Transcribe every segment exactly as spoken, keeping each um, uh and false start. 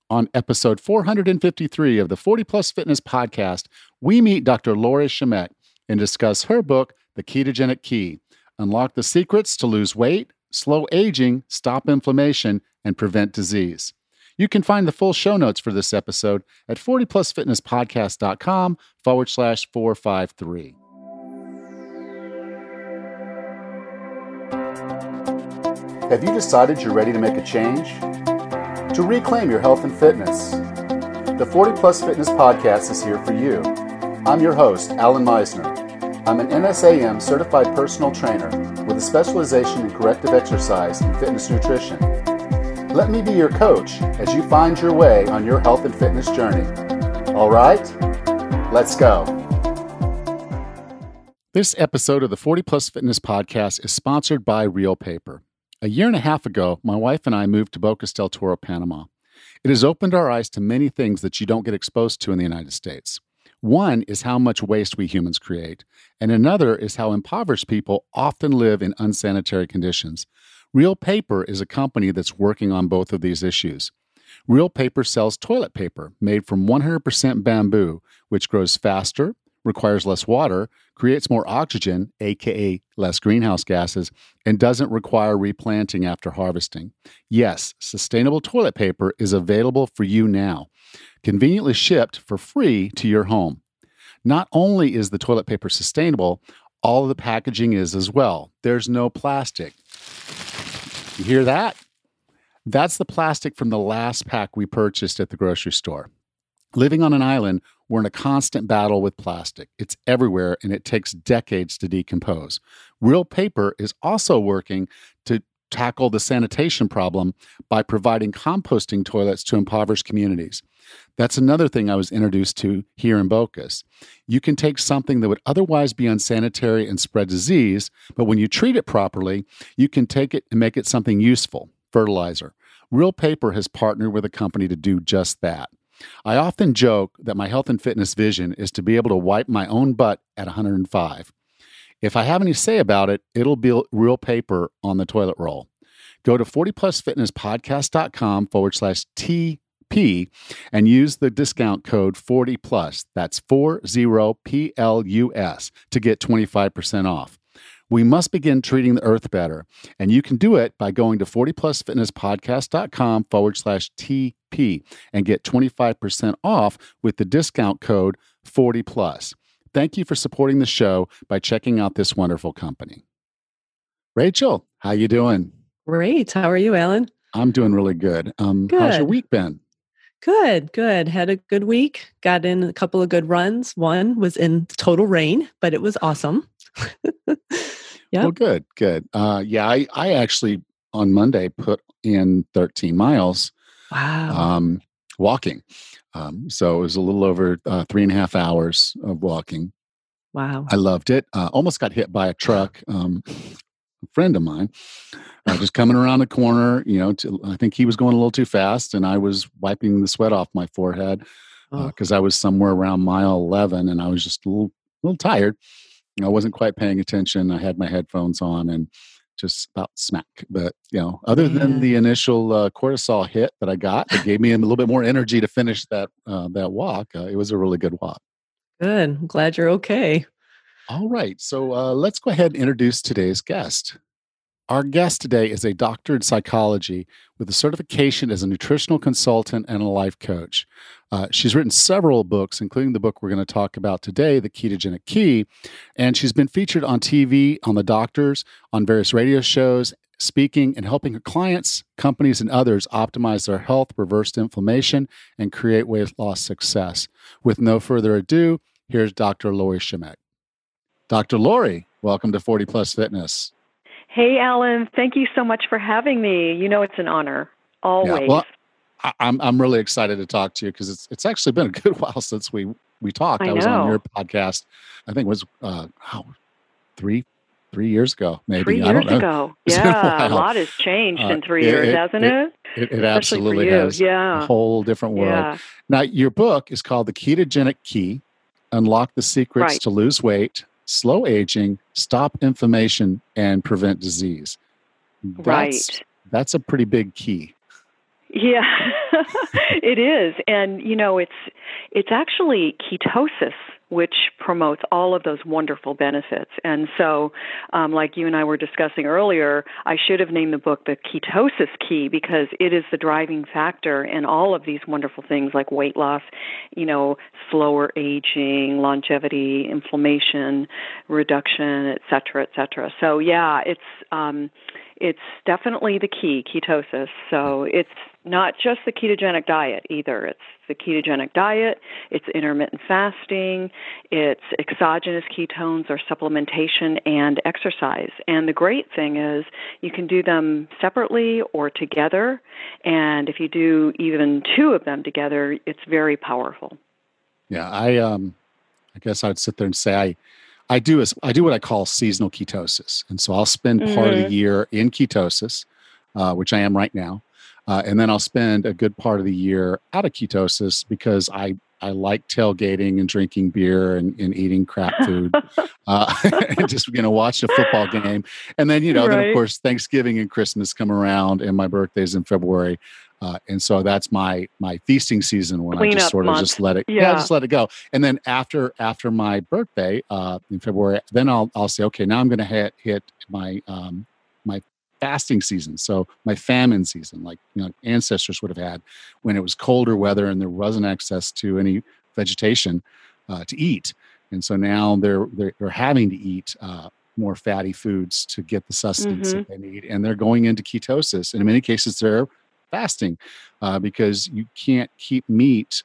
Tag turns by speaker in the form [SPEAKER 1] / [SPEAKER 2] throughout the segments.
[SPEAKER 1] On episode four hundred fifty-three of the forty Plus Fitness podcast, we meet Doctor Lori Shemek and discuss her book, The Ketogenic Key: Unlock the Secrets to Lose Weight, Slow Aging, Stop Inflammation, and Prevent Disease. You can find the full show notes for this episode at forty plus fitness podcast dot com forward slash four five three. Have you decided you're ready to make a change? To reclaim your health and fitness? The forty Plus Fitness podcast is here for you. I'm your host, Alan Meisner. I'm an N S A M certified personal trainer with a specialization in corrective exercise and fitness nutrition. Let me be your coach as you find your way on your health and fitness journey. All right, let's go. This episode of the forty Plus Fitness podcast is sponsored by Real Paper. A year and a half ago, my wife and I moved to Bocas del Toro, Panama. It has opened our eyes to many things that you don't get exposed to in the United States. One is how much waste we humans create, and another is how impoverished people often live in unsanitary conditions. Real Paper is a company that's working on both of these issues. Real Paper sells toilet paper made from one hundred percent bamboo, which grows faster, requires less water, creates more oxygen, aka less greenhouse gases, and doesn't require replanting after harvesting. Yes, sustainable toilet paper is available for you now, conveniently shipped for free to your home. Not only is the toilet paper sustainable, all of the packaging is as well. There's no plastic. You hear that? That's the plastic from the last pack we purchased at the grocery store. Living on an island, we're in a constant battle with plastic. It's everywhere, and it takes decades to decompose. Real Paper is also working to tackle the sanitation problem by providing composting toilets to impoverished communities. That's another thing I was introduced to here in Bocas. You can take something that would otherwise be unsanitary and spread disease, but when you treat it properly, you can take it and make it something useful, fertilizer. Real Paper has partnered with a company to do just that. I often joke that my health and fitness vision is to be able to wipe my own butt at one hundred five. If I have any say about it, it'll be Real Paper on the toilet roll. Go to forty plus fitness podcast dot com forward slash T P and use the discount code forty plus. That's forty P L U S to get twenty-five percent off. We must begin treating the earth better, and you can do it by going to forty plus fitness podcast dot com forward slash T P and get twenty-five percent off with the discount code forty plus. Thank you for supporting the show by checking out this wonderful company. Rachel, how you doing?
[SPEAKER 2] Great. How are you, Alan?
[SPEAKER 1] I'm doing really good. Um,
[SPEAKER 2] good.
[SPEAKER 1] How's your week been?
[SPEAKER 2] Good, good. Had a good week. Got in a couple of good runs. One was in total rain, but it was awesome.
[SPEAKER 1] Yeah. Well, good, good. Uh, yeah, I, I actually on Monday put in thirteen miles.
[SPEAKER 2] Wow.
[SPEAKER 1] Um, walking. Um, so it was a little over uh, three and a half hours of walking.
[SPEAKER 2] Wow.
[SPEAKER 1] I loved it. Uh, almost got hit by a truck. Um, a friend of mine, uh, just coming around the corner, you know, to, I think he was going a little too fast, and I was wiping the sweat off my forehead because uh, I was somewhere around mile eleven, and I was just a little, little tired. I wasn't quite paying attention. I had my headphones on and just about smack. But, you know, other yeah. than the initial uh, cortisol hit that I got, it gave me a little bit more energy to finish that uh, that walk. Uh, it was a really good walk.
[SPEAKER 2] Good. I'm glad you're okay.
[SPEAKER 1] All right. So uh, let's go ahead and introduce today's guest. Our guest today is a doctor in psychology with a certification as a nutritional consultant and a life coach. Uh, she's written several books, including the book we're going to talk about today, The Ketogenic Key. And she's been featured on T V, on The Doctors, on various radio shows, speaking and helping her clients, companies, and others optimize their health, reverse inflammation, and create weight loss success. With no further ado, here's Doctor Lori Shemek. Doctor Lori, welcome to forty Plus Fitness.
[SPEAKER 3] Hey, Alan. Thank you so much for having me. You know it's an honor, always.
[SPEAKER 1] Yeah, well, I, I'm I'm really excited to talk to you because it's it's actually been a good while since we we talked.
[SPEAKER 3] I,
[SPEAKER 1] I was
[SPEAKER 3] know.
[SPEAKER 1] on your podcast. I think it was uh, oh, three three years ago, maybe.
[SPEAKER 3] Three
[SPEAKER 1] I
[SPEAKER 3] years
[SPEAKER 1] don't know.
[SPEAKER 3] ago.
[SPEAKER 1] It's
[SPEAKER 3] Yeah,
[SPEAKER 1] a,
[SPEAKER 3] a lot has changed
[SPEAKER 1] uh,
[SPEAKER 3] in three
[SPEAKER 1] it,
[SPEAKER 3] years,
[SPEAKER 1] it,
[SPEAKER 3] hasn't
[SPEAKER 1] it?
[SPEAKER 3] it?
[SPEAKER 1] It, it
[SPEAKER 3] Especially
[SPEAKER 1] absolutely
[SPEAKER 3] for you.
[SPEAKER 1] has.
[SPEAKER 3] Yeah.
[SPEAKER 1] A whole different world.
[SPEAKER 3] Yeah.
[SPEAKER 1] Now, your book is called The Ketogenic Key: Unlock the Secrets
[SPEAKER 3] Right.
[SPEAKER 1] to Lose Weight, Slow Aging, Stop Inflammation, and Prevent Disease. That's,
[SPEAKER 3] Right.
[SPEAKER 1] That's a pretty big key.
[SPEAKER 3] Yeah, it is. And, you know, it's it's actually ketosis which promotes all of those wonderful benefits. And so, um, like you and I were discussing earlier, I should have named the book The Ketosis Key because it is the driving factor in all of these wonderful things like weight loss, you know, slower aging, longevity, inflammation reduction, et cetera, et cetera. So, yeah, it's um, it's definitely the key, ketosis. So it's not just the ketogenic diet either. It's the ketogenic diet, it's intermittent fasting, it's exogenous ketones or supplementation and exercise. And the great thing is you can do them separately or together. And if you do even two of them together, it's very powerful.
[SPEAKER 1] Yeah, I um, I guess I'd sit there and say I, I do as I do what I call seasonal ketosis, and so I'll spend mm-hmm. part of the year in ketosis, uh, which I am right now. Uh, and then I'll spend a good part of the year out of ketosis because I, I like tailgating and drinking beer and, and eating crap food uh, and just, you know, watch a football game. And then, you know, right. then of course, Thanksgiving and Christmas come around and my birthday's in February. Uh, and so that's my, my feasting season when
[SPEAKER 3] Clean
[SPEAKER 1] I just sort of
[SPEAKER 3] month.
[SPEAKER 1] just let it,
[SPEAKER 3] yeah.
[SPEAKER 1] yeah, just let it go. And then after, after my birthday uh, in February, then I'll, I'll say, okay, now I'm going to hit, hit my, um, my fasting season. So my famine season, like, you know, ancestors would have had when it was colder weather and there wasn't access to any vegetation uh, to eat. And so now they're, they're, they're having to eat uh, more fatty foods to get the sustenance mm-hmm. that they need. And they're going into ketosis. And in many cases, they're fasting uh, because you can't keep meat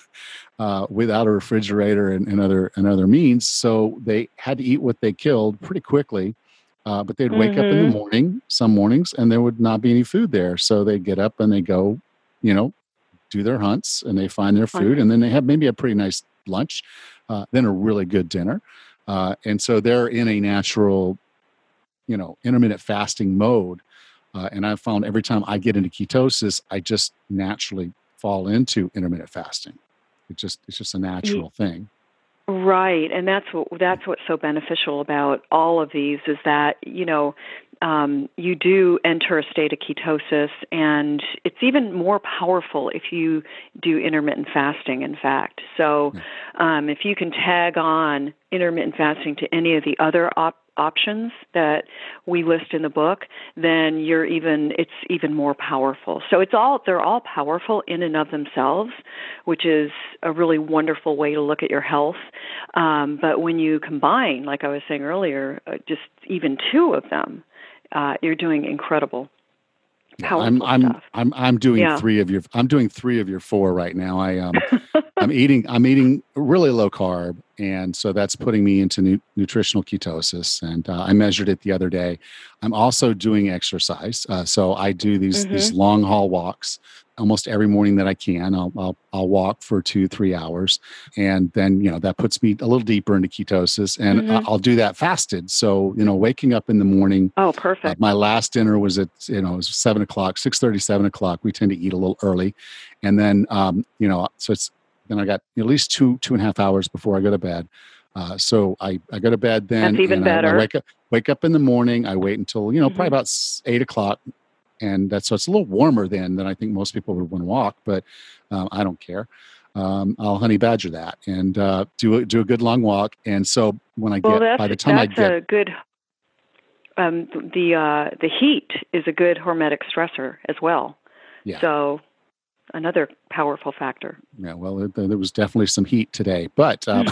[SPEAKER 1] uh, without a refrigerator and, and other and other means. So they had to eat what they killed pretty quickly. Uh, but they'd wake mm-hmm. up in the morning, some mornings, and there would not be any food there. So they'd get up and they go, you know, do their hunts and they find their food. And then they have maybe a pretty nice lunch, uh, then a really good dinner. Uh, and so they're in a natural, you know, intermittent fasting mode. Uh, and I've found every time I get into ketosis, I just naturally fall into intermittent fasting. It just, it's just a natural yeah. thing.
[SPEAKER 3] Right, and that's what that's what's so beneficial about all of these is that, you know, um, you do enter a state of ketosis, and it's even more powerful if you do intermittent fasting, in fact. So um, if you can tag on intermittent fasting to any of the other op- options that we list in the book, then you're even it's even more powerful. So it's all they're all powerful in and of themselves, which is a really wonderful way to look at your health. Um, but when you combine, like I was saying earlier, uh, just even two of them, uh, you're doing incredible.
[SPEAKER 1] I'm I'm,
[SPEAKER 3] stuff.
[SPEAKER 1] I'm I'm doing yeah. three of your I'm doing three of your four right now. I um I'm eating I'm eating really low carb, and so that's putting me into nu- nutritional ketosis. And uh, I measured it the other day. I'm also doing exercise, uh, so I do these mm-hmm. these long haul walks almost every morning that I can. I'll, I'll I'll walk for two three hours, and then you know that puts me a little deeper into ketosis. And mm-hmm. I'll do that fasted. So you know, waking up in the morning.
[SPEAKER 3] Oh, perfect.
[SPEAKER 1] Uh, my last dinner was at you know it was seven o'clock, six thirty, seven o'clock. We tend to eat a little early, and then um, you know so it's then I got at least two two and a half hours before I go to bed. Uh, so I, I go to bed then.
[SPEAKER 3] That's even
[SPEAKER 1] and
[SPEAKER 3] better.
[SPEAKER 1] I, I wake up wake up in the morning. I wait until you know
[SPEAKER 3] mm-hmm.
[SPEAKER 1] probably about eight o'clock. And that's so it's a little warmer then than I think most people would want to walk, but um, I don't care. Um, I'll honey badger that and uh, do a, do a good long walk. And so when I
[SPEAKER 3] well,
[SPEAKER 1] get by the time I
[SPEAKER 3] that's
[SPEAKER 1] get
[SPEAKER 3] a good um, the uh, the heat is a good hormetic stressor as well.
[SPEAKER 1] Yeah.
[SPEAKER 3] So another powerful factor.
[SPEAKER 1] Yeah. Well, there, there was definitely some heat today, but um,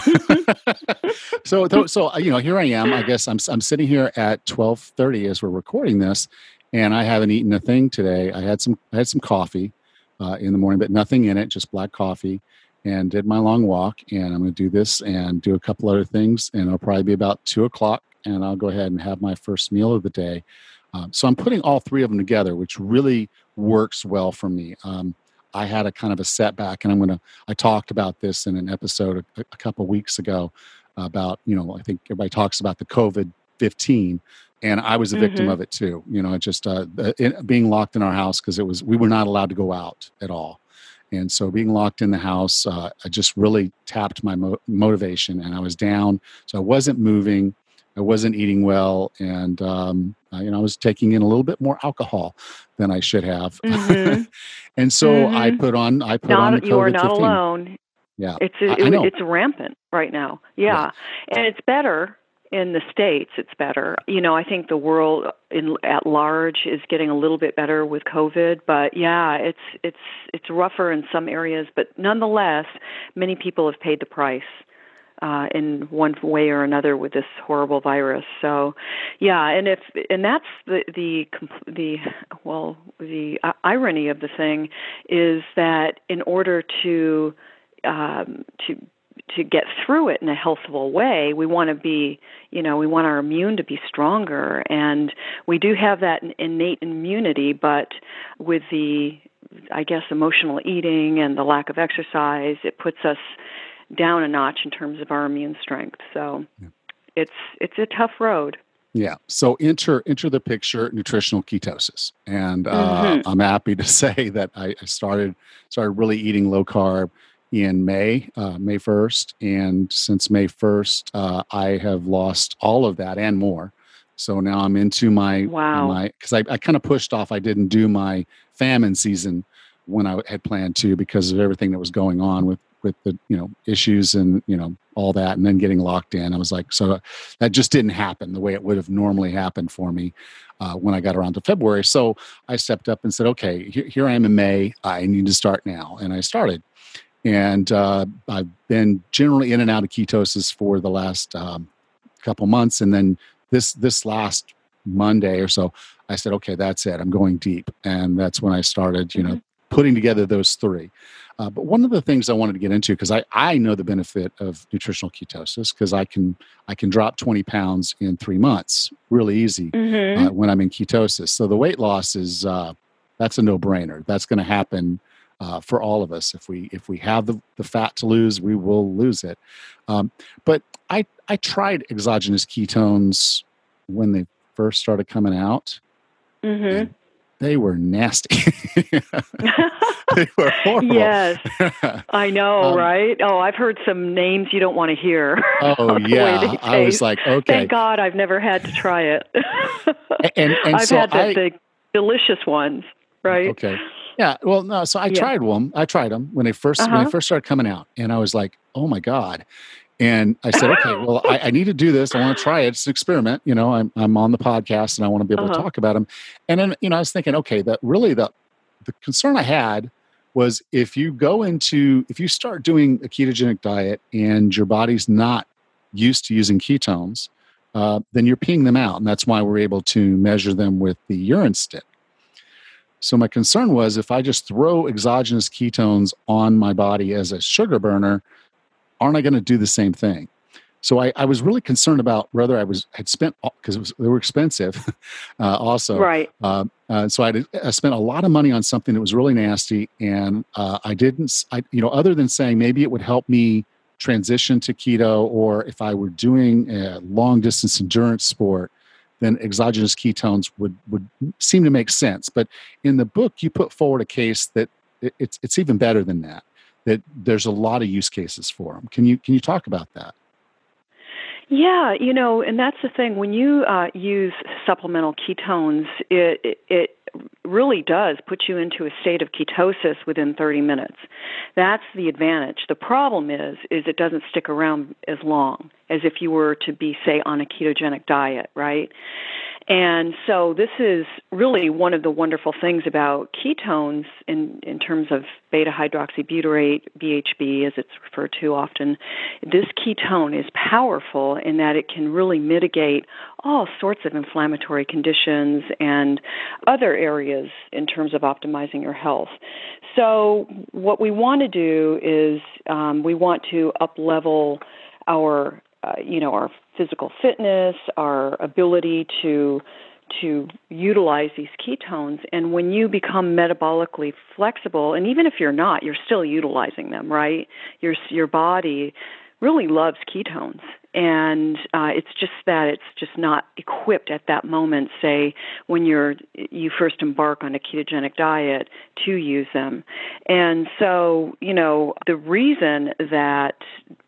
[SPEAKER 1] so so you know here I am. I guess I'm I'm sitting here at twelve thirty as we're recording this. And I haven't eaten a thing today. I had some I had some coffee uh, in the morning, but nothing in it, just black coffee, and did my long walk. And I'm going to do this and do a couple other things. And it'll probably be about two o'clock, and I'll go ahead and have my first meal of the day. Um, so I'm putting all three of them together, which really works well for me. Um, I had a kind of a setback, and I'm going to I talked about this in an episode a, a couple of weeks ago about, you know, I think everybody talks about the COVID fifteen. And I was a victim mm-hmm. of it too. You know, just uh, it, being locked in our house because it was we were not allowed to go out at all, and so being locked in the house, uh, I just really tapped my mo- motivation, and I was down. So I wasn't moving, I wasn't eating well, and um, Uh, you know, I was taking in a little bit more alcohol than I should have.
[SPEAKER 3] Mm-hmm.
[SPEAKER 1] And so I
[SPEAKER 3] Mm-hmm.
[SPEAKER 1] put on, I put on the
[SPEAKER 3] Not you are
[SPEAKER 1] COVID
[SPEAKER 3] not
[SPEAKER 1] fifteen.
[SPEAKER 3] alone.
[SPEAKER 1] Yeah,
[SPEAKER 3] It's
[SPEAKER 1] I,
[SPEAKER 3] it,
[SPEAKER 1] I know.
[SPEAKER 3] it's rampant right now.
[SPEAKER 1] Yeah.
[SPEAKER 3] Yeah, and it's better in the States. It's better. You know, I think the world in at large is getting a little bit better with COVID, but yeah, it's it's it's rougher in some areas. But nonetheless, many people have paid the price uh, in one way or another with this horrible virus. So, yeah, and if and that's the the the well the uh, irony of the thing is that in order to um, to to get through it in a healthful way, we want to be, you know, we want our immune to be stronger. And we do have that innate immunity, but with the, I guess, emotional eating and the lack of exercise, it puts us down a notch in terms of our immune strength. So yeah. it's it's a tough road.
[SPEAKER 1] Yeah. So enter enter the picture nutritional ketosis, and uh,
[SPEAKER 3] Mm-hmm.
[SPEAKER 1] I'm happy to say that I, I started started really eating low carb in May, uh, May first, and since May first, uh, I have lost all of that and more. So now I'm into my
[SPEAKER 3] Wow.
[SPEAKER 1] my because I, I kind of pushed off. I didn't do my famine season when I had planned to because of everything that was going on with with the you know issues and you know all that, and then getting locked in. I was like, so that just didn't happen the way it would have normally happened for me uh, when I got around to February. So I stepped up and said, okay, here, here I am in May. I need to start now, and I started. And uh, I've been generally in and out of ketosis for the last um, couple months. And then this this last Monday or so, I said, okay, that's it. I'm going deep. And that's when I started, you know, mm-hmm. putting together those three. Uh, but one of the things I wanted to get into, because I, I know the benefit of nutritional ketosis, because I can I can drop twenty pounds in three months really easy
[SPEAKER 3] mm-hmm.
[SPEAKER 1] uh, when I'm in ketosis. So the weight loss is, uh, that's a no-brainer. That's going to happen Uh, for all of us. If we if we have the, the fat to lose, we will lose it. Um, but I I tried exogenous ketones when they first started coming out.
[SPEAKER 3] Mm-hmm.
[SPEAKER 1] They were nasty. They were horrible.
[SPEAKER 3] Yes, I know, um, right? Oh, I've heard some names you don't want to hear.
[SPEAKER 1] Oh yeah, I was like, okay.
[SPEAKER 3] Thank God I've never had to try it.
[SPEAKER 1] and and
[SPEAKER 3] I've
[SPEAKER 1] so
[SPEAKER 3] had the,
[SPEAKER 1] I,
[SPEAKER 3] the delicious ones, right?
[SPEAKER 1] Okay. Yeah, well, no. So I
[SPEAKER 3] yeah.
[SPEAKER 1] tried them. I tried them when they first uh-huh. when they first started coming out, and I was like, "Oh my God!" And I said, "Okay, well, I, I need to do this. I want to try it. It's an experiment. You know, I'm I'm on the podcast, and I want to be able uh-huh. to talk about them." And then, you know, I was thinking, okay, that really the the concern I had was if you go into if you start doing a ketogenic diet and your body's not used to using ketones, uh, then you're peeing them out, and that's why we're able to measure them with the urine stick. So my concern was if I just throw exogenous ketones on my body as a sugar burner, aren't I going to do the same thing? So I, I was really concerned about whether I was had spent because they were expensive, uh, also.
[SPEAKER 3] Right.
[SPEAKER 1] Uh, uh, so I, I spent a lot of money on something that was really nasty, and uh, I didn't. I you know other than saying maybe it would help me transition to keto, or if I were doing a long distance endurance sport, then exogenous ketones would, would seem to make sense. But in the book, you put forward a case that it, it's it's even better than that, that there's a lot of use cases for them. Can you can you talk about that?
[SPEAKER 3] Yeah, you know, and that's the thing. When you uh, use supplemental ketones, it, it, it really does put you into a state of ketosis within thirty minutes. That's the advantage. The problem is, is it doesn't stick around as long as if you were to be, say, on a ketogenic diet, right? And so this is really one of the wonderful things about ketones in, in terms of beta-hydroxybutyrate, B H B as it's referred to often. This ketone is powerful in that it can really mitigate all sorts of inflammatory conditions and other areas in terms of optimizing your health. So what we want to do is um, we want to up-level our Uh, you know, our physical fitness, our ability to to utilize these ketones. And when you become metabolically flexible, and even if you're not, you're still utilizing them, right? Your your body really loves ketones, and uh, it's just that it's just not equipped at that moment, say, when you're you first embark on a ketogenic diet to use them. And so, you know, the reason that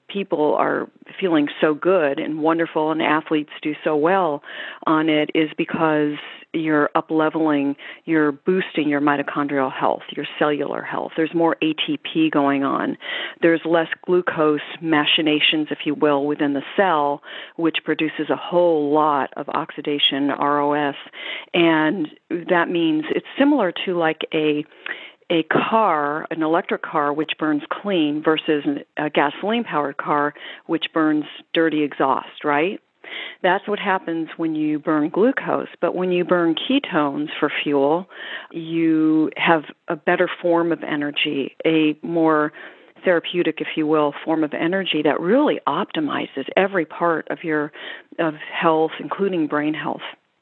[SPEAKER 3] people are feeling so good and wonderful and athletes do so well on it is because you're up-leveling, you're boosting your mitochondrial health, your cellular health. There's more A T P going on. There's less glucose machinations, if you will, within the cell, which produces a whole lot of oxidation, R O S. And that means it's similar to like a a car, an electric car, which burns clean versus a gasoline-powered car, which burns dirty exhaust, right? That's what happens when you burn glucose. But when you burn ketones for fuel, you have a better form of energy, a more therapeutic, if you will, form of energy that really optimizes every part of your of health, including brain health.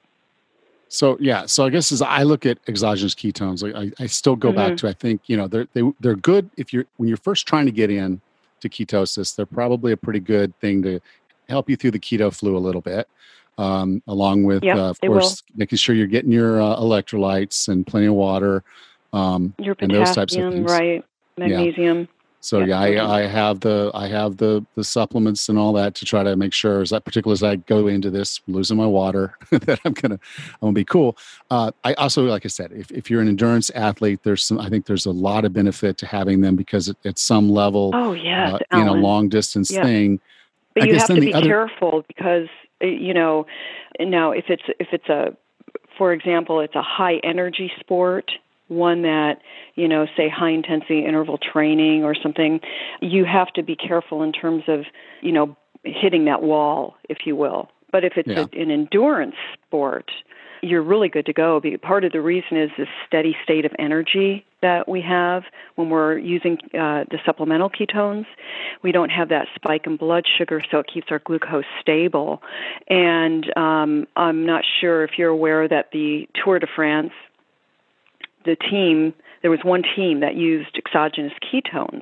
[SPEAKER 1] So yeah, so I guess as I look at exogenous ketones, like I, I still go mm-hmm. back to I think you know they're they, they're good if you're when you're first trying to get in to ketosis. They're probably a pretty good thing to help you through the keto flu a little bit, um, along with
[SPEAKER 3] yep,
[SPEAKER 1] uh, of course will. making sure you're getting your uh, electrolytes and plenty of water, um,
[SPEAKER 3] your
[SPEAKER 1] and those types of things.
[SPEAKER 3] Right, magnesium.
[SPEAKER 1] Yeah. So yep, yeah, I, I have the I have the the supplements and all that to try to make sure, as that particularly as I go into this losing my water, that I'm gonna I'm gonna be cool. Uh, I also, like I said, if, if you're an endurance athlete, there's some I think there's a lot of benefit to having them because at, at some level,
[SPEAKER 3] oh yes,
[SPEAKER 1] uh, in a long distance
[SPEAKER 3] yep.
[SPEAKER 1] thing.
[SPEAKER 3] But
[SPEAKER 1] I
[SPEAKER 3] you
[SPEAKER 1] guess
[SPEAKER 3] have
[SPEAKER 1] then
[SPEAKER 3] to
[SPEAKER 1] the
[SPEAKER 3] be
[SPEAKER 1] other,
[SPEAKER 3] careful because you know now if it's if it's a for example it's a high energy sport. One that, you know, say high-intensity interval training or something, you have to be careful in terms of, you know, hitting that wall, if you will. But if it's
[SPEAKER 1] yeah.
[SPEAKER 3] a, an endurance sport, you're really good to go. Part of the reason is this steady state of energy that we have when we're using uh, the supplemental ketones. We don't have that spike in blood sugar, so it keeps our glucose stable. And um, I'm not sure if you're aware that the Tour de France, the team, there was one team that used exogenous ketones,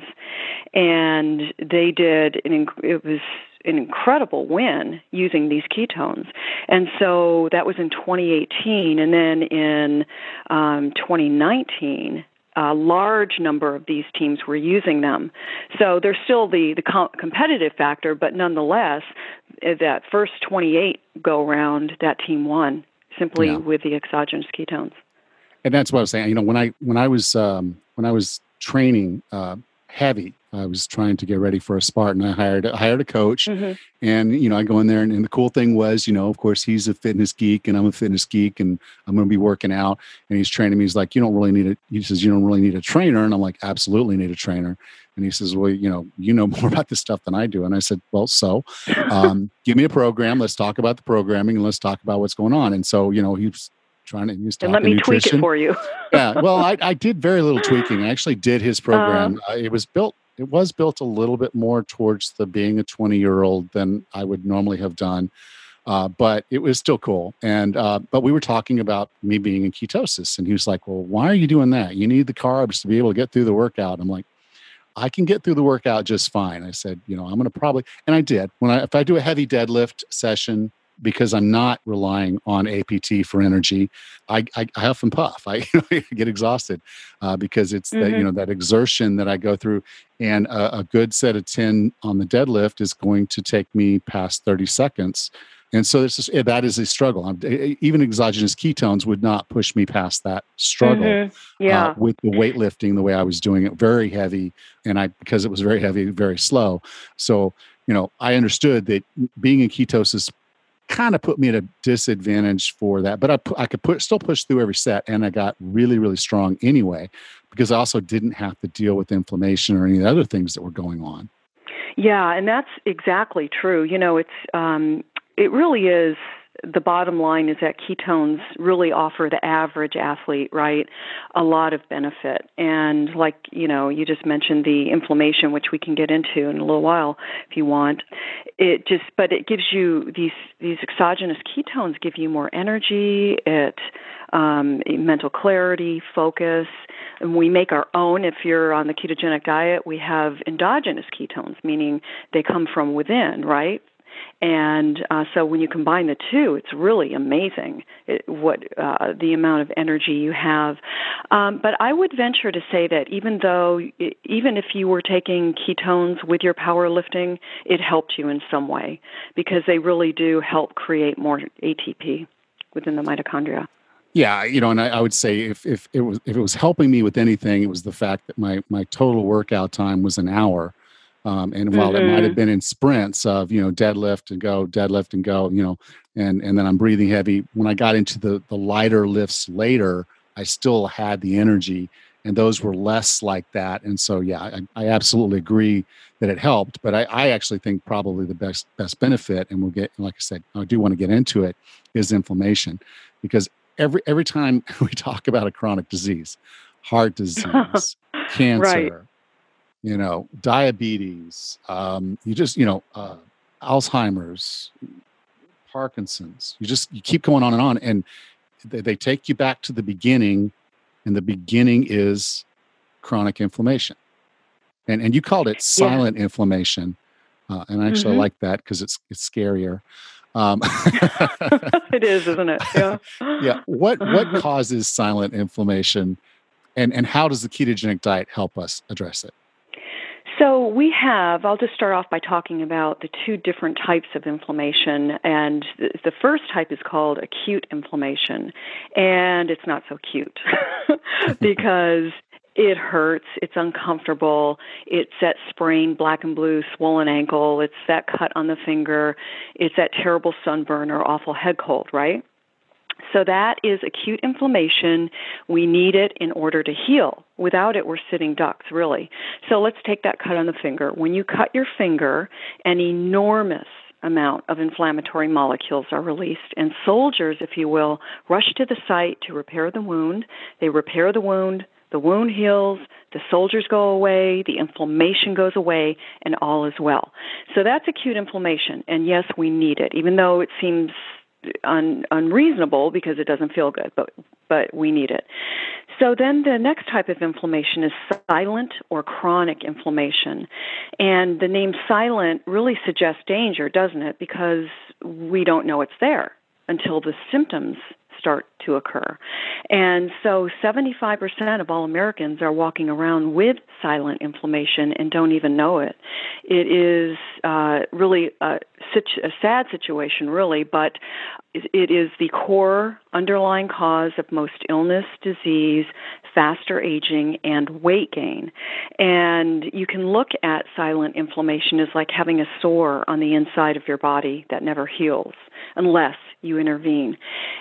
[SPEAKER 3] and they did, an, it was an incredible win using these ketones. And so that was in twenty eighteen, and then in um, twenty nineteen, a large number of these teams were using them. So there's still the, the com- competitive factor, but nonetheless, that first twenty-eight go-round, that team won simply yeah. with the exogenous ketones.
[SPEAKER 1] And that's what I was saying. You know, when I when I was um, when I was training uh, heavy, I was trying to get ready for a Spartan. I hired I hired a coach, mm-hmm. and you know, I go in there, and, and the cool thing was, you know, of course, he's a fitness geek, and I'm a fitness geek, and I'm going to be working out, and he's training me. He's like, you don't really need a. He says, you don't really need a trainer, and I'm like, absolutely need a trainer. And he says, well, you know, you know more about this stuff than I do. And I said, well, so um, give me a program. Let's talk about the programming, and let's talk about what's going on. And so, you know, he's trying to use
[SPEAKER 3] and let me
[SPEAKER 1] nutrition.
[SPEAKER 3] tweak it for you.
[SPEAKER 1] yeah, well, I, I did very little tweaking. I actually did his program. Uh, uh, it was built. It was built a little bit more towards the being a twenty-year-old than I would normally have done, uh, but it was still cool. And uh, but we were talking about me being in ketosis, and he was like, "Well, why are you doing that? You need the carbs to be able to get through the workout." I'm like, I can get through the workout just fine. I said, you know, I'm going to probably, and I did. When I if I do a heavy deadlift session, because I'm not relying on A P T for energy, I, I, I huff and puff. I, you know, I get exhausted uh, because it's mm-hmm. that, you know, that exertion that I go through, and a, a good set of ten on the deadlift is going to take me past thirty seconds. And so this is, that is a struggle. I'm, even exogenous ketones would not push me past that struggle
[SPEAKER 3] mm-hmm. yeah.
[SPEAKER 1] uh, with the weightlifting the way I was doing it, very heavy. And I, because it was very heavy, very slow. So, you know, I understood that being in ketosis kind of put me at a disadvantage for that, but I, I could put, still push through every set, and I got really, really strong anyway, because I also didn't have to deal with inflammation or any of the other things that were going on.
[SPEAKER 3] Yeah, and that's exactly true. You know, it's um, it really is. The bottom line is that ketones really offer the average athlete, right, a lot of benefit. And like, you know, you just mentioned the inflammation, which we can get into in a little while if you want. It just, but it gives you these, these exogenous ketones give you more energy, it, um, mental clarity, focus. And we make our own. If you're on the ketogenic diet, we have endogenous ketones, meaning they come from within, right? And uh, so when you combine the two, it's really amazing it, what uh, the amount of energy you have. Um, but I would venture to say that even though, even if you were taking ketones with your powerlifting, it helped you in some way because they really do help create more A T P within the mitochondria.
[SPEAKER 1] Yeah, you know, and I, I would say if if it was if it was helping me with anything, it was the fact that my my total workout time was an hour. Um, and while
[SPEAKER 3] Mm-hmm.
[SPEAKER 1] it might have been in sprints of, you know, deadlift and go, deadlift and go, you know, and, and then I'm breathing heavy. When I got into the, the lighter lifts later, I still had the energy and those were less like that. And so, yeah, I, I absolutely agree that it helped, but I, I actually think probably the best, best benefit, and we'll get, like I said, I do want to get into it, is inflammation, because every, every time we talk about a chronic disease, heart disease, cancer,
[SPEAKER 3] Right.
[SPEAKER 1] you know, diabetes, um, you just, you know, uh, Alzheimer's, Parkinson's, you just, you keep going on and on. And they, they take you back to the beginning, and the beginning is chronic inflammation. And and you called it silent inflammation. Uh, and actually
[SPEAKER 3] Mm-hmm.
[SPEAKER 1] I like that because it's, it's scarier. Um,
[SPEAKER 3] It is, isn't it? Yeah.
[SPEAKER 1] yeah. What, what causes silent inflammation, and, and how does the ketogenic diet help us address it?
[SPEAKER 3] So we have, I'll just start off by talking about the two different types of inflammation. And the, the first type is called acute inflammation. And it's not so cute because it hurts, it's uncomfortable, it's that sprained black and blue swollen ankle, it's that cut on the finger, it's that terrible sunburn or awful head cold, right? So that is acute inflammation. We need it in order to heal. Without it, we're sitting ducks, really. So let's take that cut on the finger. When you cut your finger, an enormous amount of inflammatory molecules are released, and soldiers, if you will, rush to the site to repair the wound. They repair the wound, the wound heals, the soldiers go away, the inflammation goes away, and all is well. So that's acute inflammation, and yes, we need it, even though it seems Un, unreasonable because it doesn't feel good, but but we need it. So then the next type of inflammation is silent or chronic inflammation. And the name silent really suggests danger, doesn't it? Because we don't know it's there until the symptoms start to occur. And so seventy-five percent of all Americans are walking around with silent inflammation and don't even know it. It is uh, really a, a sad situation, really, but it is the core underlying cause of most illness, disease, faster aging, and weight gain. And you can look at silent inflammation as like having a sore on the inside of your body that never heals unless you intervene.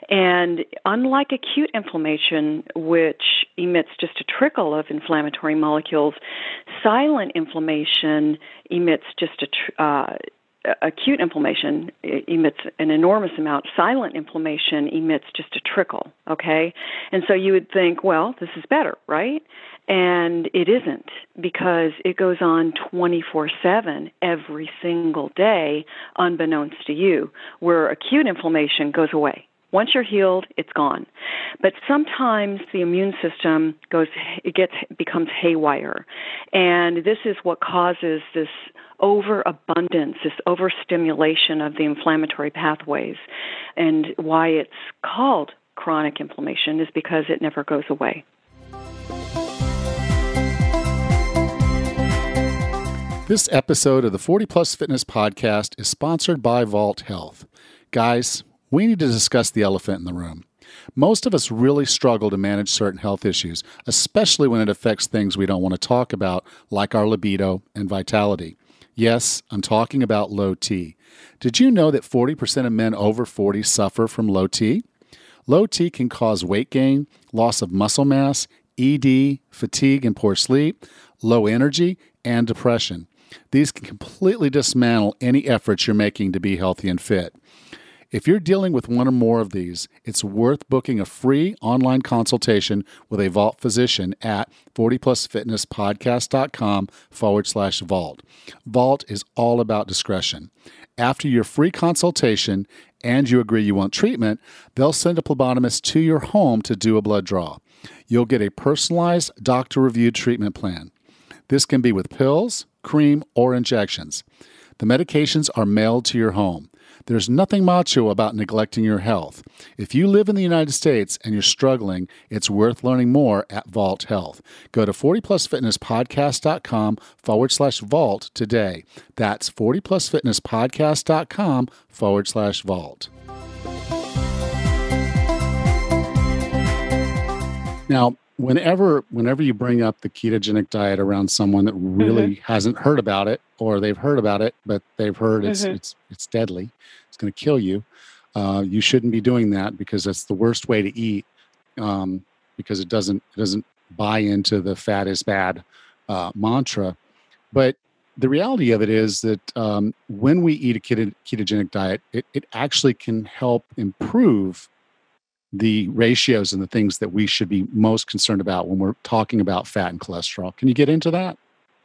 [SPEAKER 3] And unlike acute inflammation, which emits just a trickle of inflammatory molecules, silent inflammation emits just a tr- uh, acute inflammation emits an enormous amount. Silent inflammation emits just a trickle, okay? And so you would think, well, this is better, right? And it isn't, because it goes on twenty-four seven every single day, unbeknownst to you, where acute inflammation goes away. Once you're healed, it's gone. But sometimes the immune system goes, it gets, becomes haywire. And this is what causes this overabundance, this overstimulation of the inflammatory pathways. And why it's called chronic inflammation is because it never goes away.
[SPEAKER 1] This episode of the forty Plus Fitness Podcast is sponsored by Vault Health. Guys, we need to discuss the elephant in the room. Most of us really struggle to manage certain health issues, especially when it affects things we don't want to talk about, like our libido and vitality. Yes, I'm talking about low T. Did you know that forty percent of men over forty suffer from low T? Low T can cause weight gain, loss of muscle mass, E D, fatigue and poor sleep, low energy, and depression. These can completely dismantle any efforts you're making to be healthy and fit. If you're dealing with one or more of these, it's worth booking a free online consultation with a Vault physician at forty plus fitness podcast dot com forward slash Vault. Vault is all about discretion. After your free consultation and you agree you want treatment, they'll send a phlebotomist to your home to do a blood draw. You'll get a personalized doctor-reviewed treatment plan. This can be with pills, cream, or injections. The medications are mailed to your home. There's nothing macho about neglecting your health. If you live in the United States and you're struggling, it's worth learning more at Vault Health. Go to forty plus fitness podcast dot com forward slash vault today. That's forty plus fitness podcast dot com forward slash vault. Now, whenever whenever you bring up the ketogenic diet around someone that really mm-hmm. hasn't heard about it, or they've heard about it, but they've heard it's mm-hmm. it's it's deadly, it's going to kill you, uh, you shouldn't be doing that because that's the worst way to eat, um, because it doesn't it doesn't buy into the fat is bad uh, mantra. But the reality of it is that um, when we eat a keto- ketogenic diet, it, it actually can help improve the ratios and the things that we should be most concerned about when we're talking about fat and cholesterol. Can you get into that?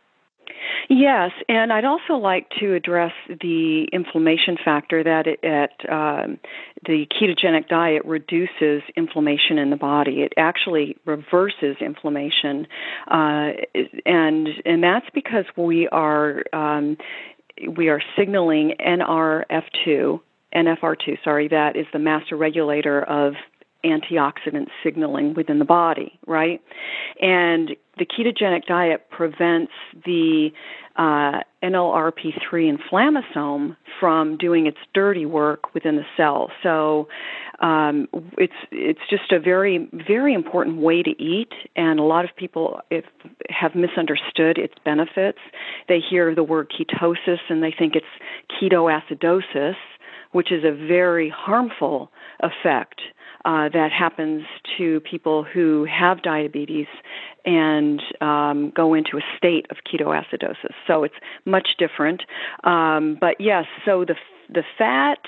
[SPEAKER 3] Yes, and I'd also like to address the inflammation factor that it, at um, the ketogenic diet reduces inflammation in the body. It actually reverses inflammation, uh, and and that's because we are um, we are signaling N R F two, N F R two. Sorry, that is the master regulator of antioxidant signaling within the body, right? And the ketogenic diet prevents the uh, N L R P three inflammasome from doing its dirty work within the cell. So um, it's it's just a very, very important way to eat, and a lot of people if, have misunderstood its benefits. They hear the word ketosis and they think it's ketoacidosis, which is a very harmful effect Uh, that happens to people who have diabetes and um, go into a state of ketoacidosis. So it's much different. Um, but yes, so the the fat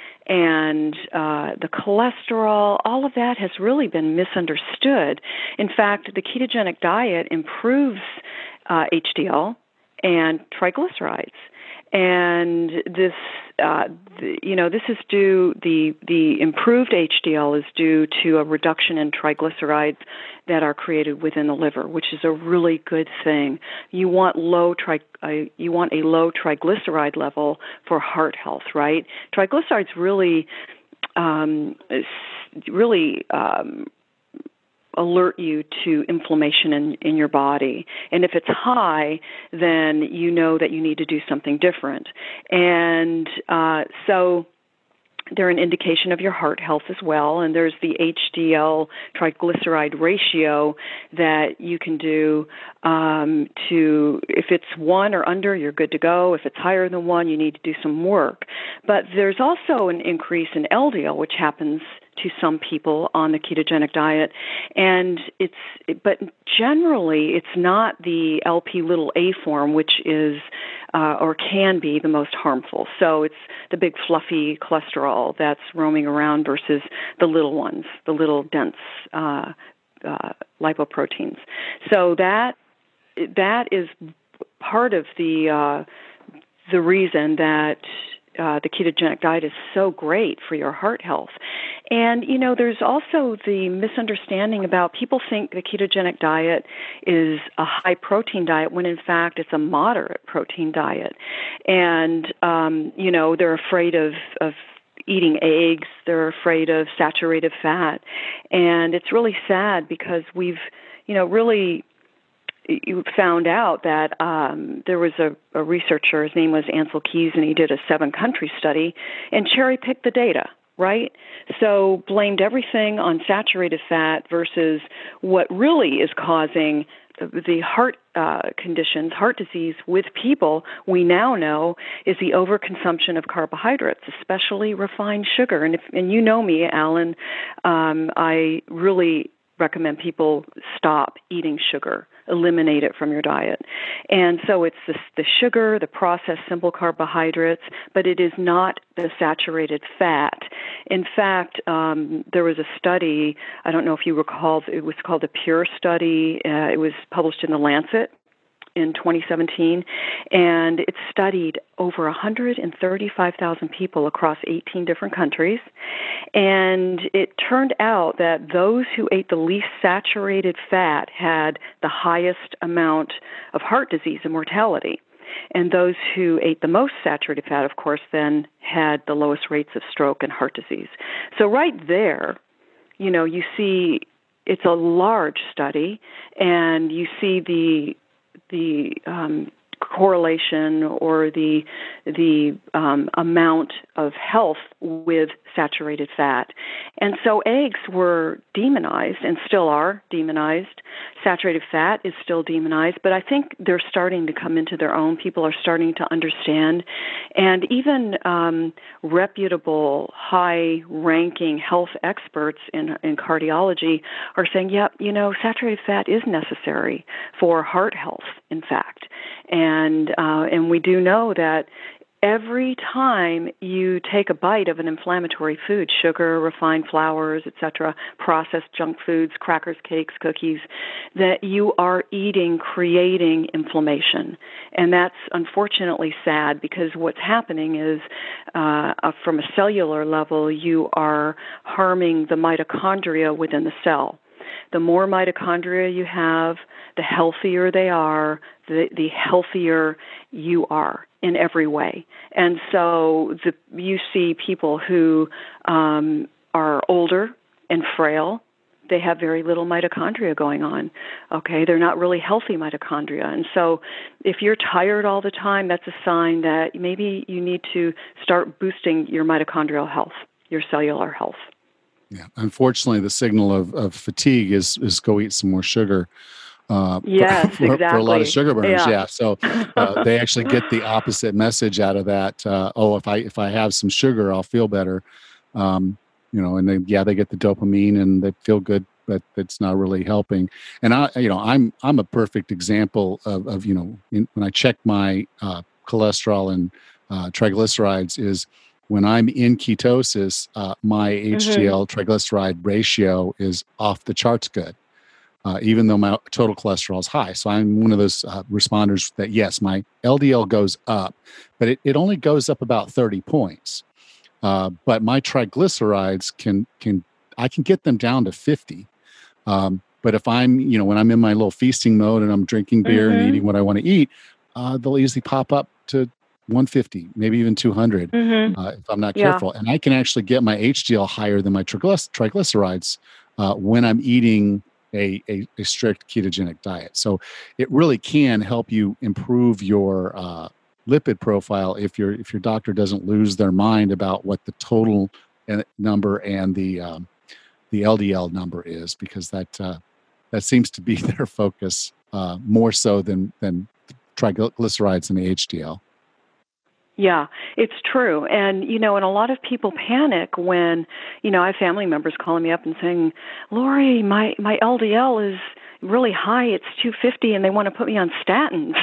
[SPEAKER 3] and uh, the cholesterol, all of that has really been misunderstood. In fact, the ketogenic diet improves uh, H D L and triglycerides. And this, uh, the, you know, this is due, the, the improved H D L is due to a reduction in triglycerides that are created within the liver, which is a really good thing. You want low tri, uh, you want a low triglyceride level for heart health, right? Triglycerides really, um, really, um, alert you to inflammation in, in your body. And if it's high, then you know that you need to do something different. And uh, so they're an indication of your heart health as well. And there's the H D L triglyceride ratio that you can do um, to, if it's one or under, you're good to go. If it's higher than one, you need to do some work. But there's also an increase in L D L, which happens to some people on the ketogenic diet. And it's, but generally it's not the L P little a form, which is, uh, or can be the most harmful. So it's the big fluffy cholesterol that's roaming around versus the little ones, the little dense, uh, uh, lipoproteins. So that, that is part of the, uh, the reason that Uh, the ketogenic diet is so great for your heart health. And, you know, there's also the misunderstanding about people think the ketogenic diet is a high protein diet when in fact it's a moderate protein diet. And, um, you know, they're afraid of, of eating eggs, they're afraid of saturated fat. And it's really sad because we've, you know, really you found out that um, there was a, a researcher, his name was Ansel Keys, and he did a seven-country study and cherry-picked the data, right? So blamed everything on saturated fat versus what really is causing the heart uh, conditions, heart disease with people, we now know is the overconsumption of carbohydrates, especially refined sugar. And, if, and you know me, Alan, um, I really recommend people stop eating sugar, eliminate it from your diet. And so it's the, the sugar, the processed simple carbohydrates, but it is not the saturated fat. In fact, um, there was a study, I don't know if you recall, it was called the PURE study. Uh, it was published in The Lancet in twenty seventeen, and it studied over one hundred thirty-five thousand people across eighteen different countries, and it turned out that those who ate the least saturated fat had the highest amount of heart disease and mortality. And those who ate the most saturated fat, of course, then had the lowest rates of stroke and heart disease. So right there, you know, you see it's a large study, and you see the the um, correlation or the the um, amount of health with saturated fat. And so eggs were demonized and still are demonized. Saturated fat is still demonized, but I think they're starting to come into their own. People are starting to understand. And even um, reputable, high-ranking health experts in, in cardiology are saying, yep, you know, saturated fat is necessary for heart health, in fact. And uh, and we do know that every time you take a bite of an inflammatory food, sugar, refined flours, et cetera, processed junk foods, crackers, cakes, cookies, that you are eating, creating inflammation. And that's unfortunately sad, because what's happening is uh, uh, from a cellular level, you are harming the mitochondria within the cell. The more mitochondria you have, the healthier they are, the, the healthier you are in every way. And so the, you see people who um, are older and frail, they have very little mitochondria going on. Okay, they're not really healthy mitochondria. And so if you're tired all the time, that's a sign that maybe you need to start boosting your mitochondrial health, your cellular health.
[SPEAKER 1] Yeah, unfortunately, the signal of, of fatigue is is go eat some more sugar. Uh,
[SPEAKER 3] yes,
[SPEAKER 1] for,
[SPEAKER 3] exactly.
[SPEAKER 1] for a lot of sugar burners,
[SPEAKER 3] yeah.
[SPEAKER 1] yeah. So uh, they actually get the opposite message out of that. Uh, oh, if I if I have some sugar, I'll feel better. Um, you know, and they yeah they get the dopamine and they feel good, but it's not really helping. And I, you know, I'm I'm a perfect example of of you know in, when I check my uh, cholesterol and uh, triglycerides is. When I'm in ketosis, uh, my H D L mm-hmm. triglyceride ratio is off the charts good, uh, even though my total cholesterol is high. So I'm one of those uh, responders that, yes, my L D L goes up, but it, it only goes up about thirty points. Uh, but my triglycerides can, can I can get them down to fifty. Um, but if I'm, you know, when I'm in my little feasting mode and I'm drinking beer mm-hmm. and eating what I want to eat, uh, they'll easily pop up to one fifty, maybe even two hundred, mm-hmm. uh, if I'm not
[SPEAKER 3] yeah.
[SPEAKER 1] careful. And I can actually get my H D L higher than my triglyc- triglycerides uh, when I'm eating a, a, a strict ketogenic diet. So it really can help you improve your uh, lipid profile if your if your doctor doesn't lose their mind about what the total number and the um, the L D L number is, because that uh, that seems to be their focus uh, more so than than triglycerides and the H D L.
[SPEAKER 3] Yeah, it's true. And, you know, and a lot of people panic when, you know, I have family members calling me up and saying, Lori, my, my L D L is really high. It's two fifty and they want to put me on statins.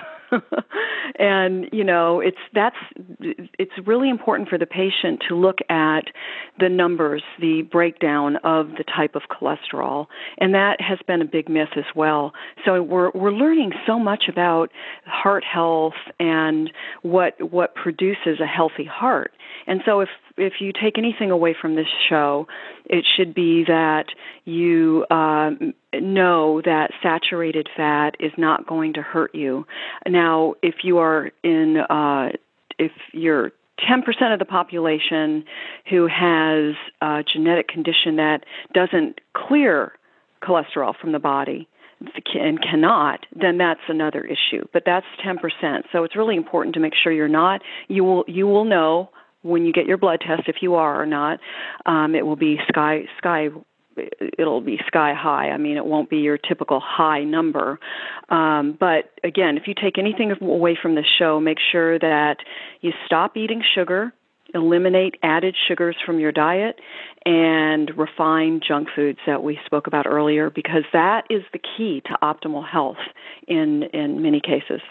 [SPEAKER 3] And, you know, it's that's it's really important for the patient to look at the numbers, the breakdown of the type of cholesterol, and that has been a big myth as well. So we're we're learning so much about heart health and what what produces a healthy heart. And so if if you take anything away from this show, it should be that you uh, know that saturated fat is not going to hurt you. Now, if you are in, uh, if you're ten percent of the population who has a genetic condition that doesn't clear cholesterol from the body and cannot, then that's another issue. But that's ten percent. So it's really important to make sure you're not. You will you will know when you get your blood test if you are or not. Um, it will be sky sky. It'll be sky high. I mean, it won't be your typical high number. Um, but again, if you take anything away from the show, make sure that you stop eating sugar, eliminate added sugars from your diet, and refine junk foods that we spoke about earlier, because that is the key to optimal health in, in many cases.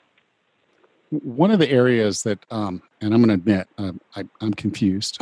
[SPEAKER 1] One of the areas that, um, and I'm going to admit, um, I, I'm confused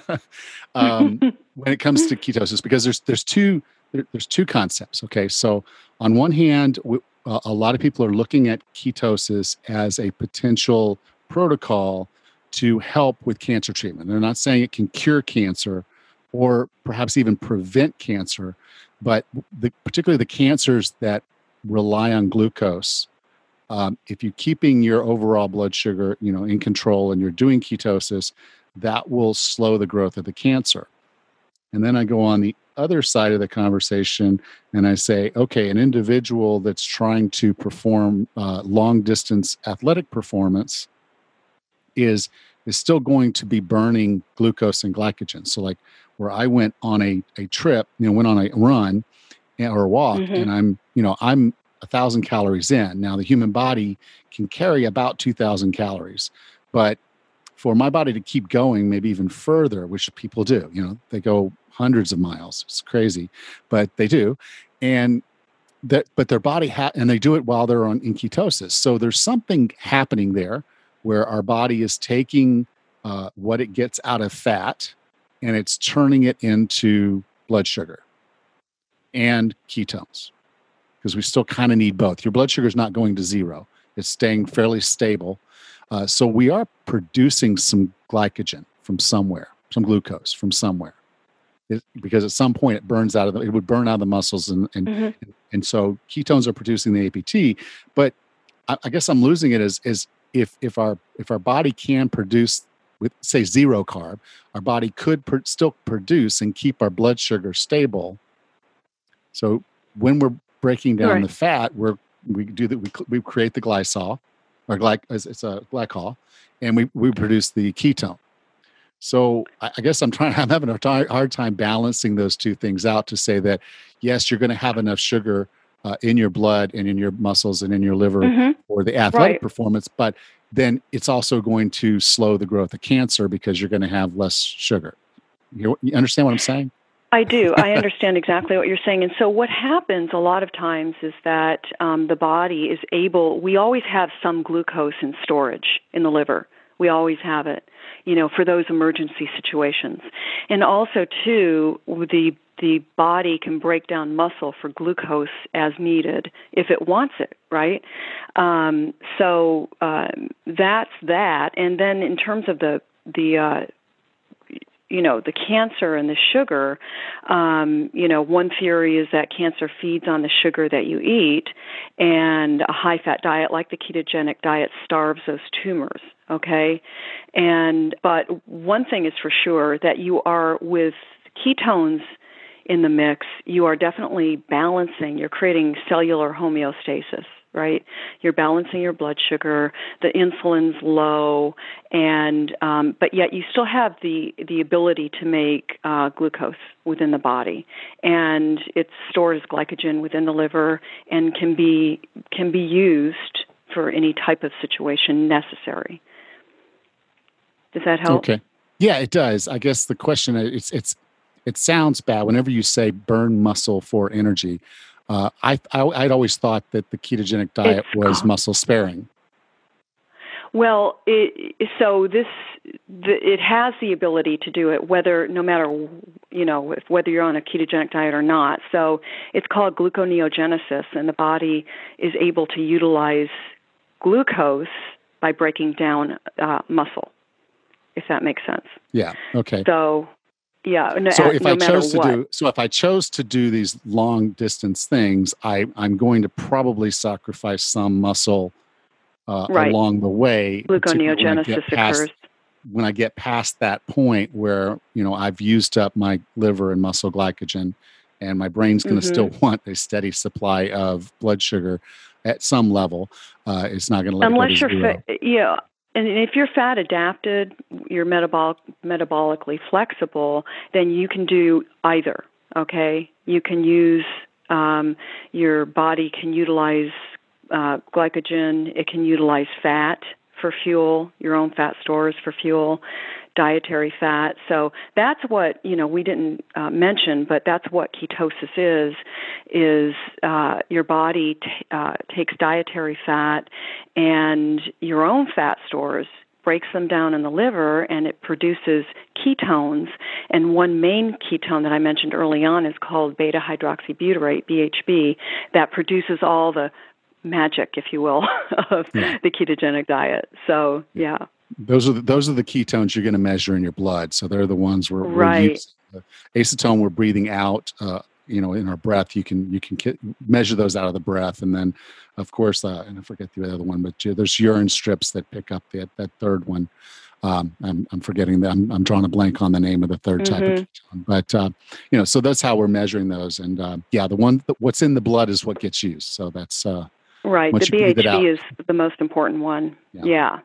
[SPEAKER 1] um, when it comes to ketosis, because there's there's two there, there's two concepts. Okay, so on one hand, we, uh, a lot of people are looking at ketosis as a potential protocol to help with cancer treatment. They're not saying it can cure cancer or perhaps even prevent cancer, but the, particularly the cancers that rely on glucose Um, if you're keeping your overall blood sugar, you know, in control and you're doing ketosis, that will slow the growth of the cancer. And then I go on the other side of the conversation and I say, okay, an individual that's trying to perform uh, long distance athletic performance is is still going to be burning glucose and glycogen. So like where I went on a, a trip, you know, went on a run or a walk,
[SPEAKER 3] Mm-hmm.
[SPEAKER 1] and I'm, you know, I'm a thousand calories in. Now the human body can carry about two thousand calories, but for my body to keep going, maybe even further, which people do, you know, they go hundreds of miles. It's crazy, but they do. And that, but their body ha- and they do it while they're on in ketosis. So there's something happening there where our body is taking uh, what it gets out of fat and it's turning it into blood sugar and ketones, because we still kind of need both. Your blood sugar is not going to zero. It's staying fairly stable. Uh, so we are producing some glycogen from somewhere, some glucose from somewhere. It, because at some point it burns out of the, it would burn out of the muscles, and and,
[SPEAKER 3] Mm-hmm.
[SPEAKER 1] and and so ketones are producing the A P T. But I, I guess I'm losing it is is if if our if our body can produce with say zero carb, our body could pr- still produce and keep our blood sugar stable. So when we're breaking down
[SPEAKER 3] Right.
[SPEAKER 1] the fat, we're we do that we we create the glycol, or glyc it's it's a glycol, and we we produce the ketone. So I I guess I'm trying. I'm having a ti- hard time balancing those two things out to say that yes, you're going to have enough sugar uh, in your blood and in your muscles and in your liver
[SPEAKER 3] Mm-hmm.
[SPEAKER 1] for the athletic
[SPEAKER 3] Right.
[SPEAKER 1] performance, but then it's also going to slow the growth of cancer because you're going to have less sugar. You, you understand what I'm saying?
[SPEAKER 3] I do. I understand exactly what you're saying. And so what happens a lot of times is that um, the body is able, we always have some glucose in storage in the liver. We always have it, you know, for those emergency situations. And also, too, the the body can break down muscle for glucose as needed if it wants it, right? Um, so um, that's that. And then in terms of the the uh, you know, the cancer and the sugar, um, you know, one theory is that cancer feeds on the sugar that you eat, and a high-fat diet like the ketogenic diet starves those tumors, okay? And but one thing is for sure, that you are, with ketones in the mix, you are definitely balancing, you're creating cellular homeostasis, right? You're balancing your blood sugar, the insulin's low, and um, but yet you still have the the ability to make uh, glucose within the body, and it stores glycogen within the liver and can be can be used for any type of situation necessary. Does that help?
[SPEAKER 1] Okay. Yeah, it does. I guess the question uh, it's it's it sounds bad whenever you say burn muscle for energy. Uh, I, I I'd always thought that the ketogenic diet
[SPEAKER 3] It's
[SPEAKER 1] was
[SPEAKER 3] called,
[SPEAKER 1] muscle sparing.
[SPEAKER 3] well, it, so this the, it has the ability to do it, whether no matter you know if, whether you're on a ketogenic diet or not. So it's called gluconeogenesis, and the body is able to utilize glucose by breaking down uh, muscle, if that makes sense.
[SPEAKER 1] Yeah. Okay.
[SPEAKER 3] So yeah, no,
[SPEAKER 1] So if
[SPEAKER 3] no
[SPEAKER 1] I
[SPEAKER 3] matter
[SPEAKER 1] chose to
[SPEAKER 3] what.
[SPEAKER 1] do so if I chose to do these long distance things, I I'm going to probably sacrifice some muscle uh,
[SPEAKER 3] Right.
[SPEAKER 1] along the way, particularly when I get
[SPEAKER 3] Gluconeogenesis
[SPEAKER 1] past
[SPEAKER 3] occurs.
[SPEAKER 1] when I get past that point where, you know, I've used up my liver and muscle glycogen, and my brain's going to
[SPEAKER 3] Mm-hmm.
[SPEAKER 1] still want a steady supply of blood sugar at some level. Uh, it's not going to let it go to
[SPEAKER 3] Unless you're,
[SPEAKER 1] zero.
[SPEAKER 3] fa- yeah, and if you're fat adapted, you're metabolic, metabolically flexible, then you can do either. Okay, you can use um, your body can utilize uh, glycogen. It can utilize fat for fuel, your own fat stores for fuel, dietary fat. So that's what, you know, we didn't uh, mention, but that's what ketosis is, is uh, your body t- uh, takes dietary fat and your own fat stores, breaks them down in the liver, and it produces ketones. And one main ketone that I mentioned early on is called beta-hydroxybutyrate, B H B, that produces all the magic, if you will, of
[SPEAKER 1] Yeah.
[SPEAKER 3] the ketogenic diet. So, yeah.
[SPEAKER 1] Those are the, those are the ketones you're going to measure in your blood. So they're the ones we're, we're
[SPEAKER 3] Right.
[SPEAKER 1] using. The acetone we're breathing out uh, you know, in our breath, you can you can ki- measure those out of the breath, and then, of course, uh, and I forget the other one, but uh, there's urine strips that pick up that that third one. Um, I'm I'm forgetting that I'm I'm drawing a blank on the name of the third type of
[SPEAKER 3] Mm-hmm.
[SPEAKER 1] ketone, but uh, you know, so that's how we're measuring those, and uh, yeah, the one what's in the blood is what gets used. So that's uh,
[SPEAKER 3] Right. The
[SPEAKER 1] once you breathe it out.
[SPEAKER 3] B H B is the most important one.
[SPEAKER 1] Yeah.
[SPEAKER 3] Yeah.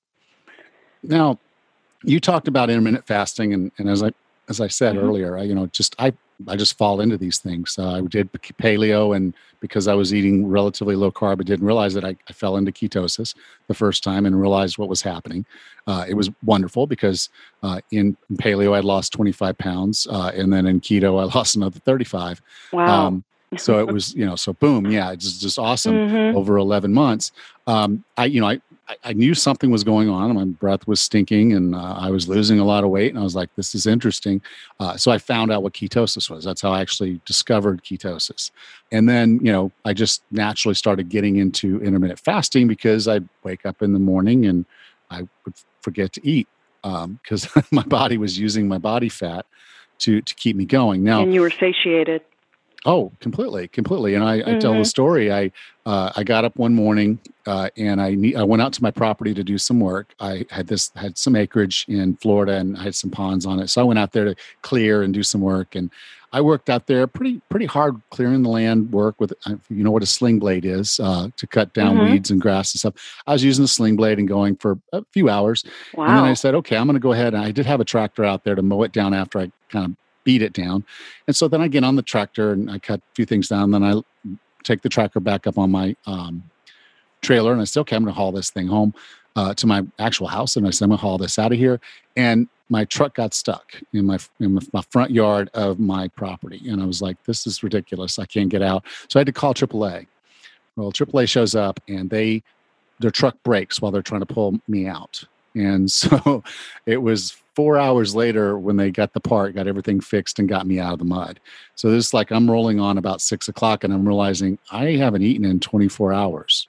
[SPEAKER 1] Now, you talked about intermittent fasting, and, and as I as I said
[SPEAKER 3] Mm-hmm.
[SPEAKER 1] earlier, I, you know, just I I just fall into these things. Uh, I did paleo, and because I was eating relatively low carb, I didn't realize that I, I fell into ketosis the first time and realized what was happening. Uh, it was wonderful because uh, in paleo I lost twenty-five pounds, uh, and then in keto I lost another thirty-five.
[SPEAKER 3] Wow.
[SPEAKER 1] Um, so it was, you know, so boom, yeah, it's just, just awesome
[SPEAKER 3] Mm-hmm.
[SPEAKER 1] over eleven months. Um, I, you know, I, I- I knew something was going on. My breath was stinking, and uh, I was losing a lot of weight. And I was like, "This is interesting." Uh, so I found out what ketosis was. That's how I actually discovered ketosis. And then, you know, I just naturally started getting into intermittent fasting because I'd wake up in the morning and I would forget to eat because my body was using my body fat to to keep me going. Now,
[SPEAKER 3] And you were satiated.
[SPEAKER 1] oh, completely, completely. And I, I tell the
[SPEAKER 3] Mm-hmm.
[SPEAKER 1] story. I uh, I got up one morning uh, and I ne- I went out to my property to do some work. I had this had some acreage in Florida and I had some ponds on it, so I went out there to clear and do some work. And I worked out there pretty pretty hard clearing the land work with uh, you know what a sling blade is uh, to cut down
[SPEAKER 3] Mm-hmm.
[SPEAKER 1] weeds and grass and stuff. I was using the sling blade and going for a few hours, and then I
[SPEAKER 3] Wow.
[SPEAKER 1] said, okay, I'm going to go ahead. And I did have a tractor out there to mow it down after I kind of beat it down. And so then I get on the tractor and I cut a few things down. Then I take the tractor back up on my um, trailer and I say, okay, I'm going to haul this thing home uh, to my actual house. And I said, I'm going to haul this out of here. And my truck got stuck in my in my front yard of my property. And I was like, this is ridiculous. I can't get out. So I had to call triple A. Well, triple A shows up and they their truck breaks while they're trying to pull me out. And so it was four hours later when they got the part, got everything fixed and got me out of the mud. So this is like I'm rolling on about six o'clock and I'm realizing I haven't eaten in twenty-four hours.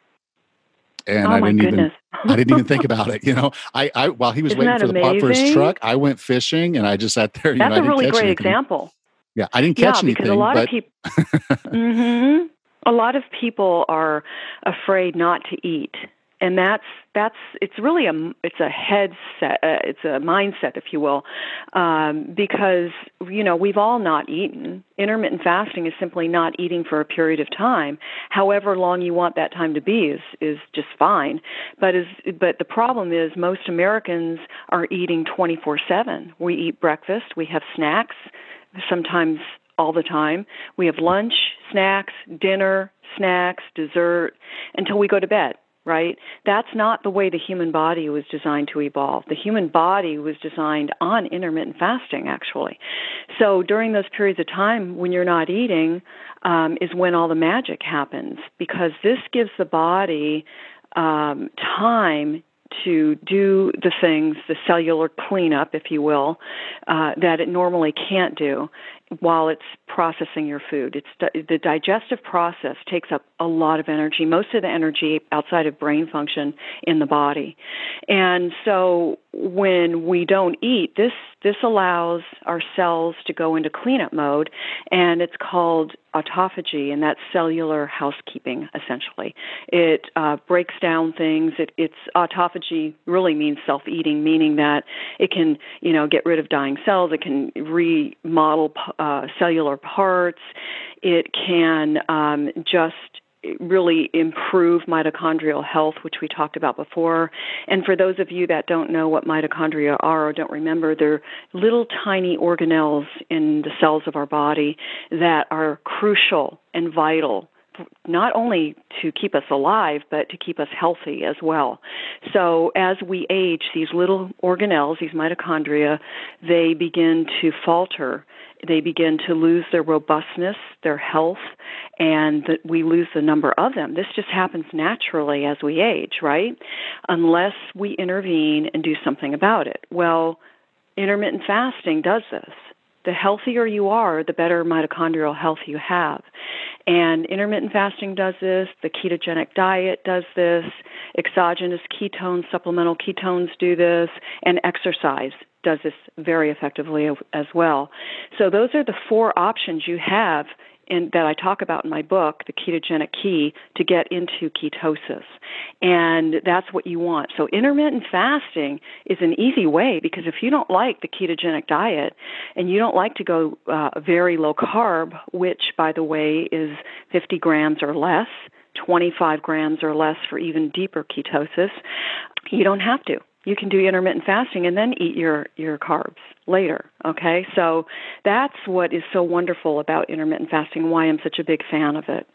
[SPEAKER 1] And
[SPEAKER 3] Oh
[SPEAKER 1] I
[SPEAKER 3] my
[SPEAKER 1] didn't even
[SPEAKER 3] goodness.
[SPEAKER 1] I didn't even think about it. You know, I, I while he was
[SPEAKER 3] Isn't
[SPEAKER 1] waiting
[SPEAKER 3] that
[SPEAKER 1] for the part for his
[SPEAKER 3] amazing?
[SPEAKER 1] truck, I went fishing and I just sat there, you know,
[SPEAKER 3] That's
[SPEAKER 1] I
[SPEAKER 3] a
[SPEAKER 1] didn't
[SPEAKER 3] really
[SPEAKER 1] catch
[SPEAKER 3] great
[SPEAKER 1] anything.
[SPEAKER 3] example.
[SPEAKER 1] Yeah, I didn't
[SPEAKER 3] Yeah,
[SPEAKER 1] catch
[SPEAKER 3] because a
[SPEAKER 1] anything,
[SPEAKER 3] lot of
[SPEAKER 1] but
[SPEAKER 3] people, hmm a lot of people are afraid not to eat, and that's that's it's really a it's a head set, uh, it's a mindset, if you will, um, because you know we've all not eaten. Intermittent fasting is simply not eating for a period of time. However long you want that time to be is is just fine. But is but the problem is most Americans are eating twenty-four seven. We eat breakfast, we have snacks, sometimes all the time. We have lunch, snacks, dinner, snacks, dessert, until we go to bed, right? That's not the way the human body was designed to evolve. The human body was designed on intermittent fasting, actually. So during those periods of time when you're not eating um, is when all the magic happens, because this gives the body um, time to do the things, the cellular cleanup, if you will, uh, that it normally can't do while it's processing your food. It's the digestive process takes up a lot of energy, most of the energy outside of brain function in the body. And so when we don't eat, this this allows our cells to go into cleanup mode, and it's called autophagy, and that's cellular housekeeping, essentially. It uh, breaks down things. It, it's autophagy really means self-eating, meaning that it can, you know, get rid of dying cells. It can remodel uh, cellular parts. It can um, just really improve mitochondrial health, which we talked about before. And for those of you that don't know what mitochondria are or don't remember, they're little tiny organelles in the cells of our body that are crucial and vital, not only to keep us alive, but to keep us healthy as well. So as we age, these little organelles, these mitochondria, they begin to falter. They begin to lose their robustness, their health, and that we lose the number of them. This just happens naturally as we age, right? Unless we intervene and do something about it. Well, intermittent fasting does this. The healthier you are, the better mitochondrial health you have. And intermittent fasting does this, the ketogenic diet does this, exogenous ketones, supplemental ketones do this, and exercise does this very effectively as well. So those are the four options you have in, that I talk about in my book, The Ketogenic Key, to get into ketosis. And that's what you want. So intermittent fasting is an easy way, because if you don't like the ketogenic diet and you don't like to go uh, very low carb, which, by the way, is fifty grams or less, twenty-five grams or less for even deeper ketosis, you don't have to. You can do intermittent fasting and then eat your, your carbs later, okay? So that's what is so wonderful about intermittent fasting, why I'm such a big fan of it.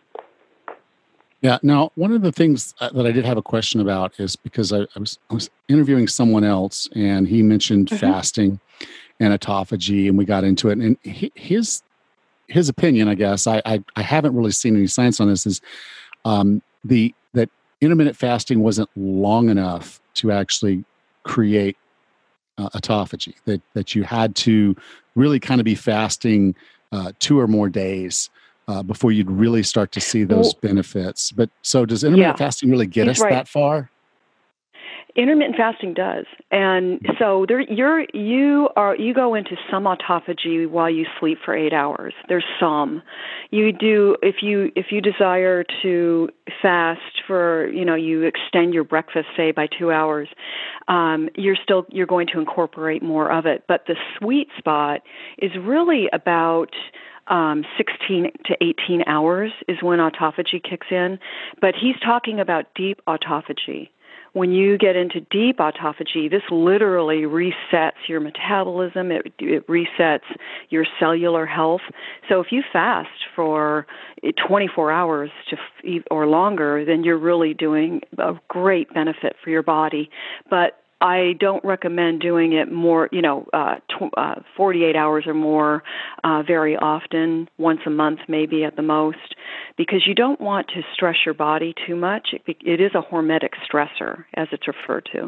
[SPEAKER 1] Yeah. Now, one of the things that I did have a question about is because I, I was I was interviewing someone else, and he mentioned mm-hmm. fasting and autophagy, and we got into it. And he, his his opinion, I guess, I, I I haven't really seen any science on this, is um, the that intermittent fasting wasn't long enough to actually create uh, autophagy, that that you had to really kind of be fasting uh, two or more days uh, before you'd really start to see those well, benefits. But so does intermittent yeah, fasting really get us right. that far?
[SPEAKER 3] Intermittent fasting does, and so there, you're you are you go into some autophagy while you sleep for eight hours. There's some you do if you if you desire to fast for you know you extend your breakfast, say, by two hours. Um, you're still you're going to incorporate more of it, but the sweet spot is really about Um, sixteen to eighteen hours is when autophagy kicks in, but he's talking about deep autophagy. When you get into deep autophagy, this literally resets your metabolism. It, it resets your cellular health. So if you fast for twenty-four hours to or longer, then you're really doing a great benefit for your body. But I don't recommend doing it more, you know, uh, tw- uh, forty-eight hours or more uh, very often, once a month maybe at the most, because you don't want to stress your body too much. It, it is a hormetic stressor, as it's referred to.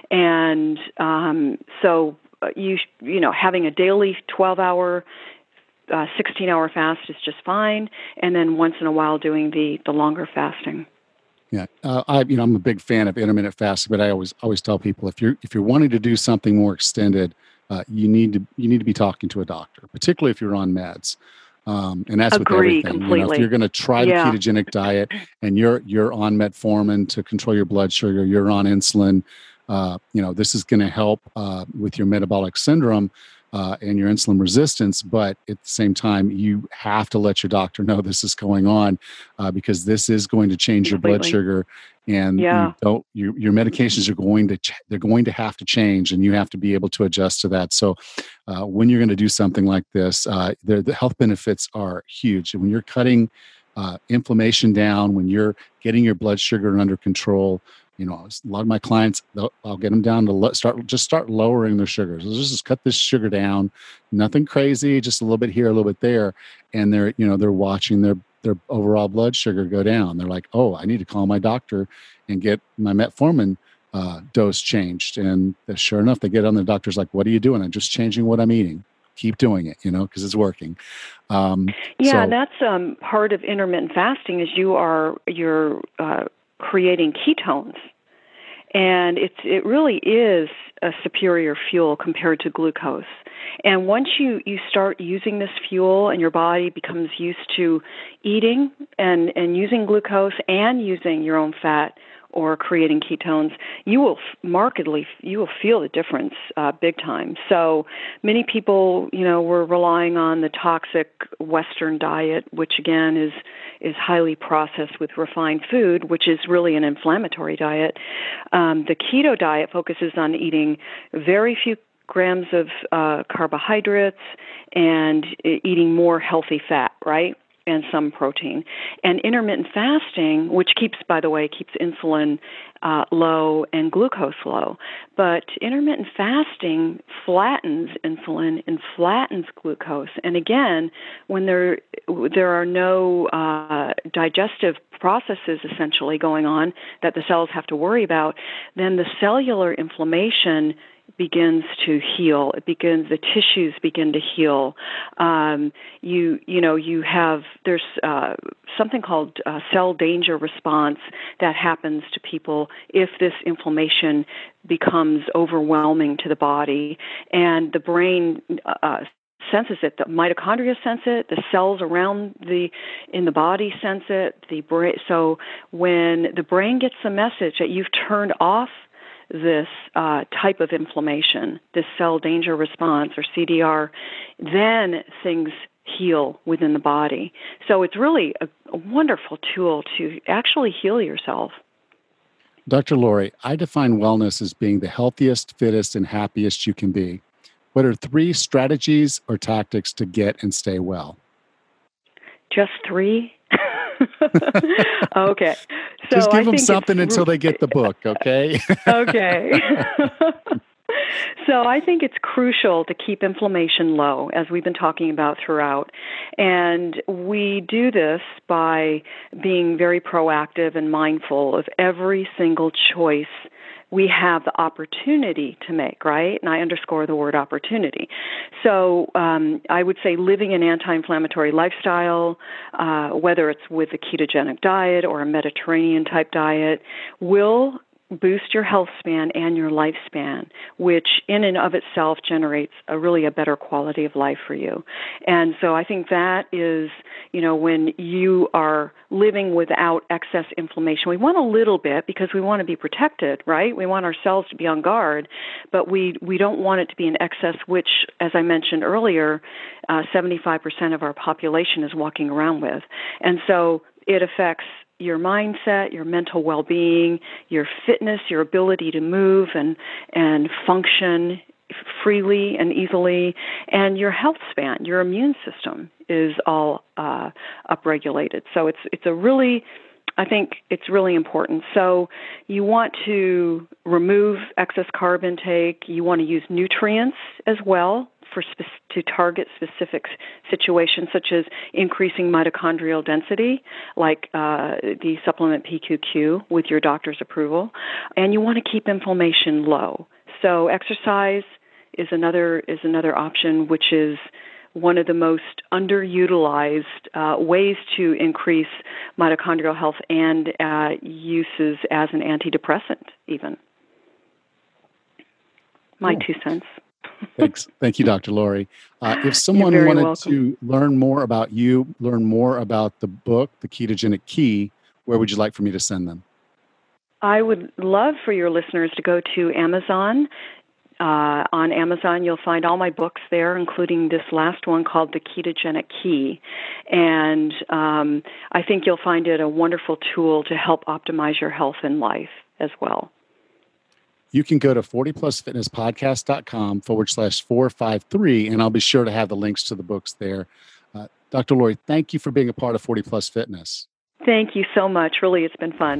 [SPEAKER 3] And um, so, you you know, having a daily twelve-hour, uh, sixteen-hour fast is just fine, and then once in a while doing the, the longer fasting.
[SPEAKER 1] Yeah, uh, I you know I'm a big fan of intermittent fasting, but I always always tell people if you're if you're wanting to do something more extended, uh, you need to you need to be talking to a doctor, particularly if you're on meds, um, and that's
[SPEAKER 3] Agree,
[SPEAKER 1] with everything.
[SPEAKER 3] Completely.
[SPEAKER 1] You know, if you're going to try
[SPEAKER 3] yeah.
[SPEAKER 1] the ketogenic diet and you're you're on metformin to control your blood sugar, you're on insulin, uh, you know this is going to help uh, with your metabolic syndrome. Uh, and your insulin resistance, but at the same time, you have to let your doctor know this is going on uh, because this is going to change Completely. your blood sugar, and
[SPEAKER 3] yeah.
[SPEAKER 1] you don't. You, your medications are going to ch- they're going to have to change, and you have to be able to adjust to that. So, uh, when you're going to do something like this, uh, the health benefits are huge. And when you're cutting uh, inflammation down, when you're getting your blood sugar under control. You know, a lot of my clients, I'll get them down to lo- start, just start lowering their sugars. Let's just cut this sugar down. Nothing crazy, just a little bit here, a little bit there. And they're, you know, they're watching their, their overall blood sugar go down. They're like, oh, I need to call my doctor and get my metformin uh, dose changed. And sure enough, they get on the doctor's like, what are you doing? I'm just changing what I'm eating. Keep doing it, you know, because it's working. Um,
[SPEAKER 3] yeah,
[SPEAKER 1] so,
[SPEAKER 3] that's um, part of intermittent fasting is you are, you're, uh, creating ketones, and it's it really is a superior fuel compared to glucose. And once you, you start using this fuel and your body becomes used to eating and, and using glucose and using your own fat or creating ketones, you will markedly, you will feel the difference uh, big time. So many people, you know, were relying on the toxic Western diet, which again is is highly processed with refined food, which is really an inflammatory diet. Um, the keto diet focuses on eating very few grams of uh, carbohydrates and eating more healthy fat, right? And some protein. And intermittent fasting, which keeps, by the way, keeps insulin uh, low and glucose low. But intermittent fasting flattens insulin and flattens glucose. And again, when there there are no uh, digestive processes essentially going on that the cells have to worry about, then the cellular inflammation begins to heal. It begins, the tissues begin to heal. Um, you, you know, you have, there's uh, something called uh, cell danger response that happens to people if this inflammation becomes overwhelming to the body, and the brain uh, senses it. The mitochondria sense it. The cells around the in the body sense it. The brain. So when the brain gets the message that you've turned off this uh, type of inflammation, this cell danger response or C D R, then things heal within the body. So it's really a, a wonderful tool to actually heal yourself.
[SPEAKER 1] Doctor Lori, I define wellness as being the healthiest, fittest, and happiest you can be. What are three strategies or tactics to get and stay well?
[SPEAKER 3] Just three? Okay. So
[SPEAKER 1] Just give
[SPEAKER 3] I
[SPEAKER 1] them
[SPEAKER 3] think
[SPEAKER 1] something until they get the book, okay?
[SPEAKER 3] Okay. So I think it's crucial to keep inflammation low, as we've been talking about throughout. And we do this by being very proactive and mindful of every single choice we have the opportunity to make, right? And I underscore the word opportunity. So um, I would say living an anti-inflammatory lifestyle, uh, whether it's with a ketogenic diet or a Mediterranean-type diet, will boost your health span and your lifespan, which in and of itself generates a really a better quality of life for you. And so I think that is, you know, when you are living without excess inflammation, we want a little bit because we want to be protected, right? We want our cells to be on guard, but we, we don't want it to be in excess, which, as I mentioned earlier, uh, seventy-five percent of our population is walking around with. And so it affects your mindset, your mental well-being, your fitness, your ability to move and and function freely and easily, and your health span, your immune system is all uh, upregulated. So it's it's a really, I think it's really important. So you want to remove excess carb intake. You want to use nutrients as well for spe- to target specific situations, such as increasing mitochondrial density, like uh, the supplement P Q Q with your doctor's approval. And you want to keep inflammation low. So exercise is another is another option, which is one of the most underutilized uh, ways to increase mitochondrial health and uh, uses as an antidepressant, even. My
[SPEAKER 1] Cool.
[SPEAKER 3] two cents.
[SPEAKER 1] Thanks. Thank you, Doctor Lori. Uh, if someone
[SPEAKER 3] You're very
[SPEAKER 1] wanted
[SPEAKER 3] welcome.
[SPEAKER 1] to learn more about you, learn more about the book, The Ketogenic Key, where would you like for me to send them?
[SPEAKER 3] I would love for your listeners to go to Amazon. Uh, on Amazon, you'll find all my books there, including this last one called The Ketogenic Key. And um, I think you'll find it a wonderful tool to help optimize your health and life as well.
[SPEAKER 1] You can go to forty plus fitness podcast dot com forward slash four five three, and I'll be sure to have the links to the books there. Uh, Doctor Lori, thank you for being a part of forty plus Fitness.
[SPEAKER 3] Thank you so much. Really, it's been fun.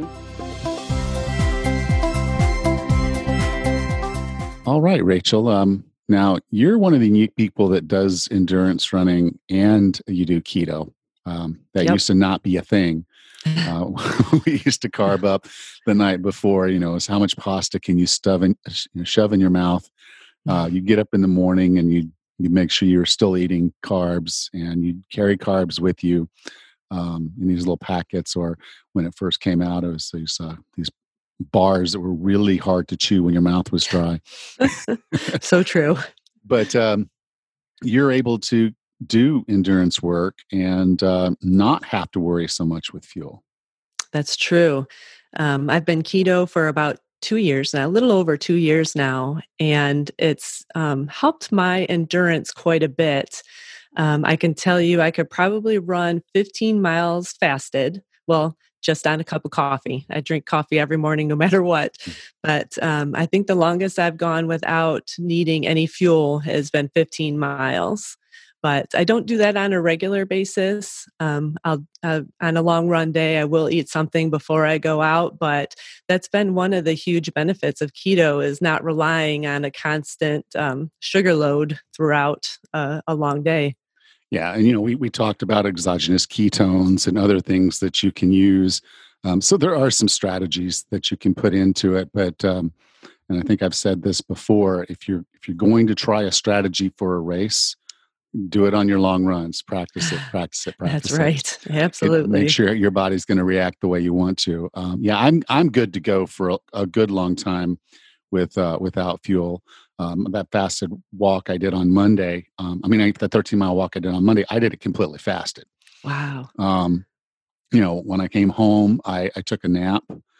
[SPEAKER 1] All right, Rachel. Um, now, you're one of the unique people that does endurance running and you do keto. Um, that
[SPEAKER 2] Yep.
[SPEAKER 1] used to not be a thing. Uh, we used to carb up the night before, you know, is how much pasta can you stuff in, you know, shove in your mouth? Uh, you get up in the morning and you you make sure you're still eating carbs, and you carry carbs with you um, in these little packets. Or when it first came out, it was these uh, these bars that were really hard to chew when your mouth was dry.
[SPEAKER 2] So true.
[SPEAKER 1] But um, you're able to do endurance work and uh, not have to worry so much with fuel.
[SPEAKER 2] That's true. Um, I've been keto for about two years now, a little over two years now, and it's um, helped my endurance quite a bit. Um, I can tell you I could probably run fifteen miles fasted. Well, just on a cup of coffee. I drink coffee every morning, no matter what. But um, I think the longest I've gone without needing any fuel has been fifteen miles. But I don't do that on a regular basis. Um, I'll uh, on a long run day, I will eat something before I go out. But that's been one of the huge benefits of keto, is not relying on a constant um, sugar load throughout uh, a long day.
[SPEAKER 1] Yeah, and you know, we we talked about exogenous ketones and other things that you can use. Um, so there are some strategies that you can put into it, but um, and I think I've said this before, if you're if you're going to try a strategy for a race, do it on your long runs. Practice it, practice it, practice
[SPEAKER 2] That's
[SPEAKER 1] it.
[SPEAKER 2] right.
[SPEAKER 1] It-
[SPEAKER 2] Absolutely.
[SPEAKER 1] make sure your body's going to react the way you want to. Um, yeah, I'm I'm good to go for a, a good long time with uh, without fuel. Um, that fasted walk I did on Monday. Um, I mean, I, the thirteen mile walk I did on Monday, I did it completely fasted.
[SPEAKER 2] Wow.
[SPEAKER 1] Um, you know, when I came home, I, I took a nap.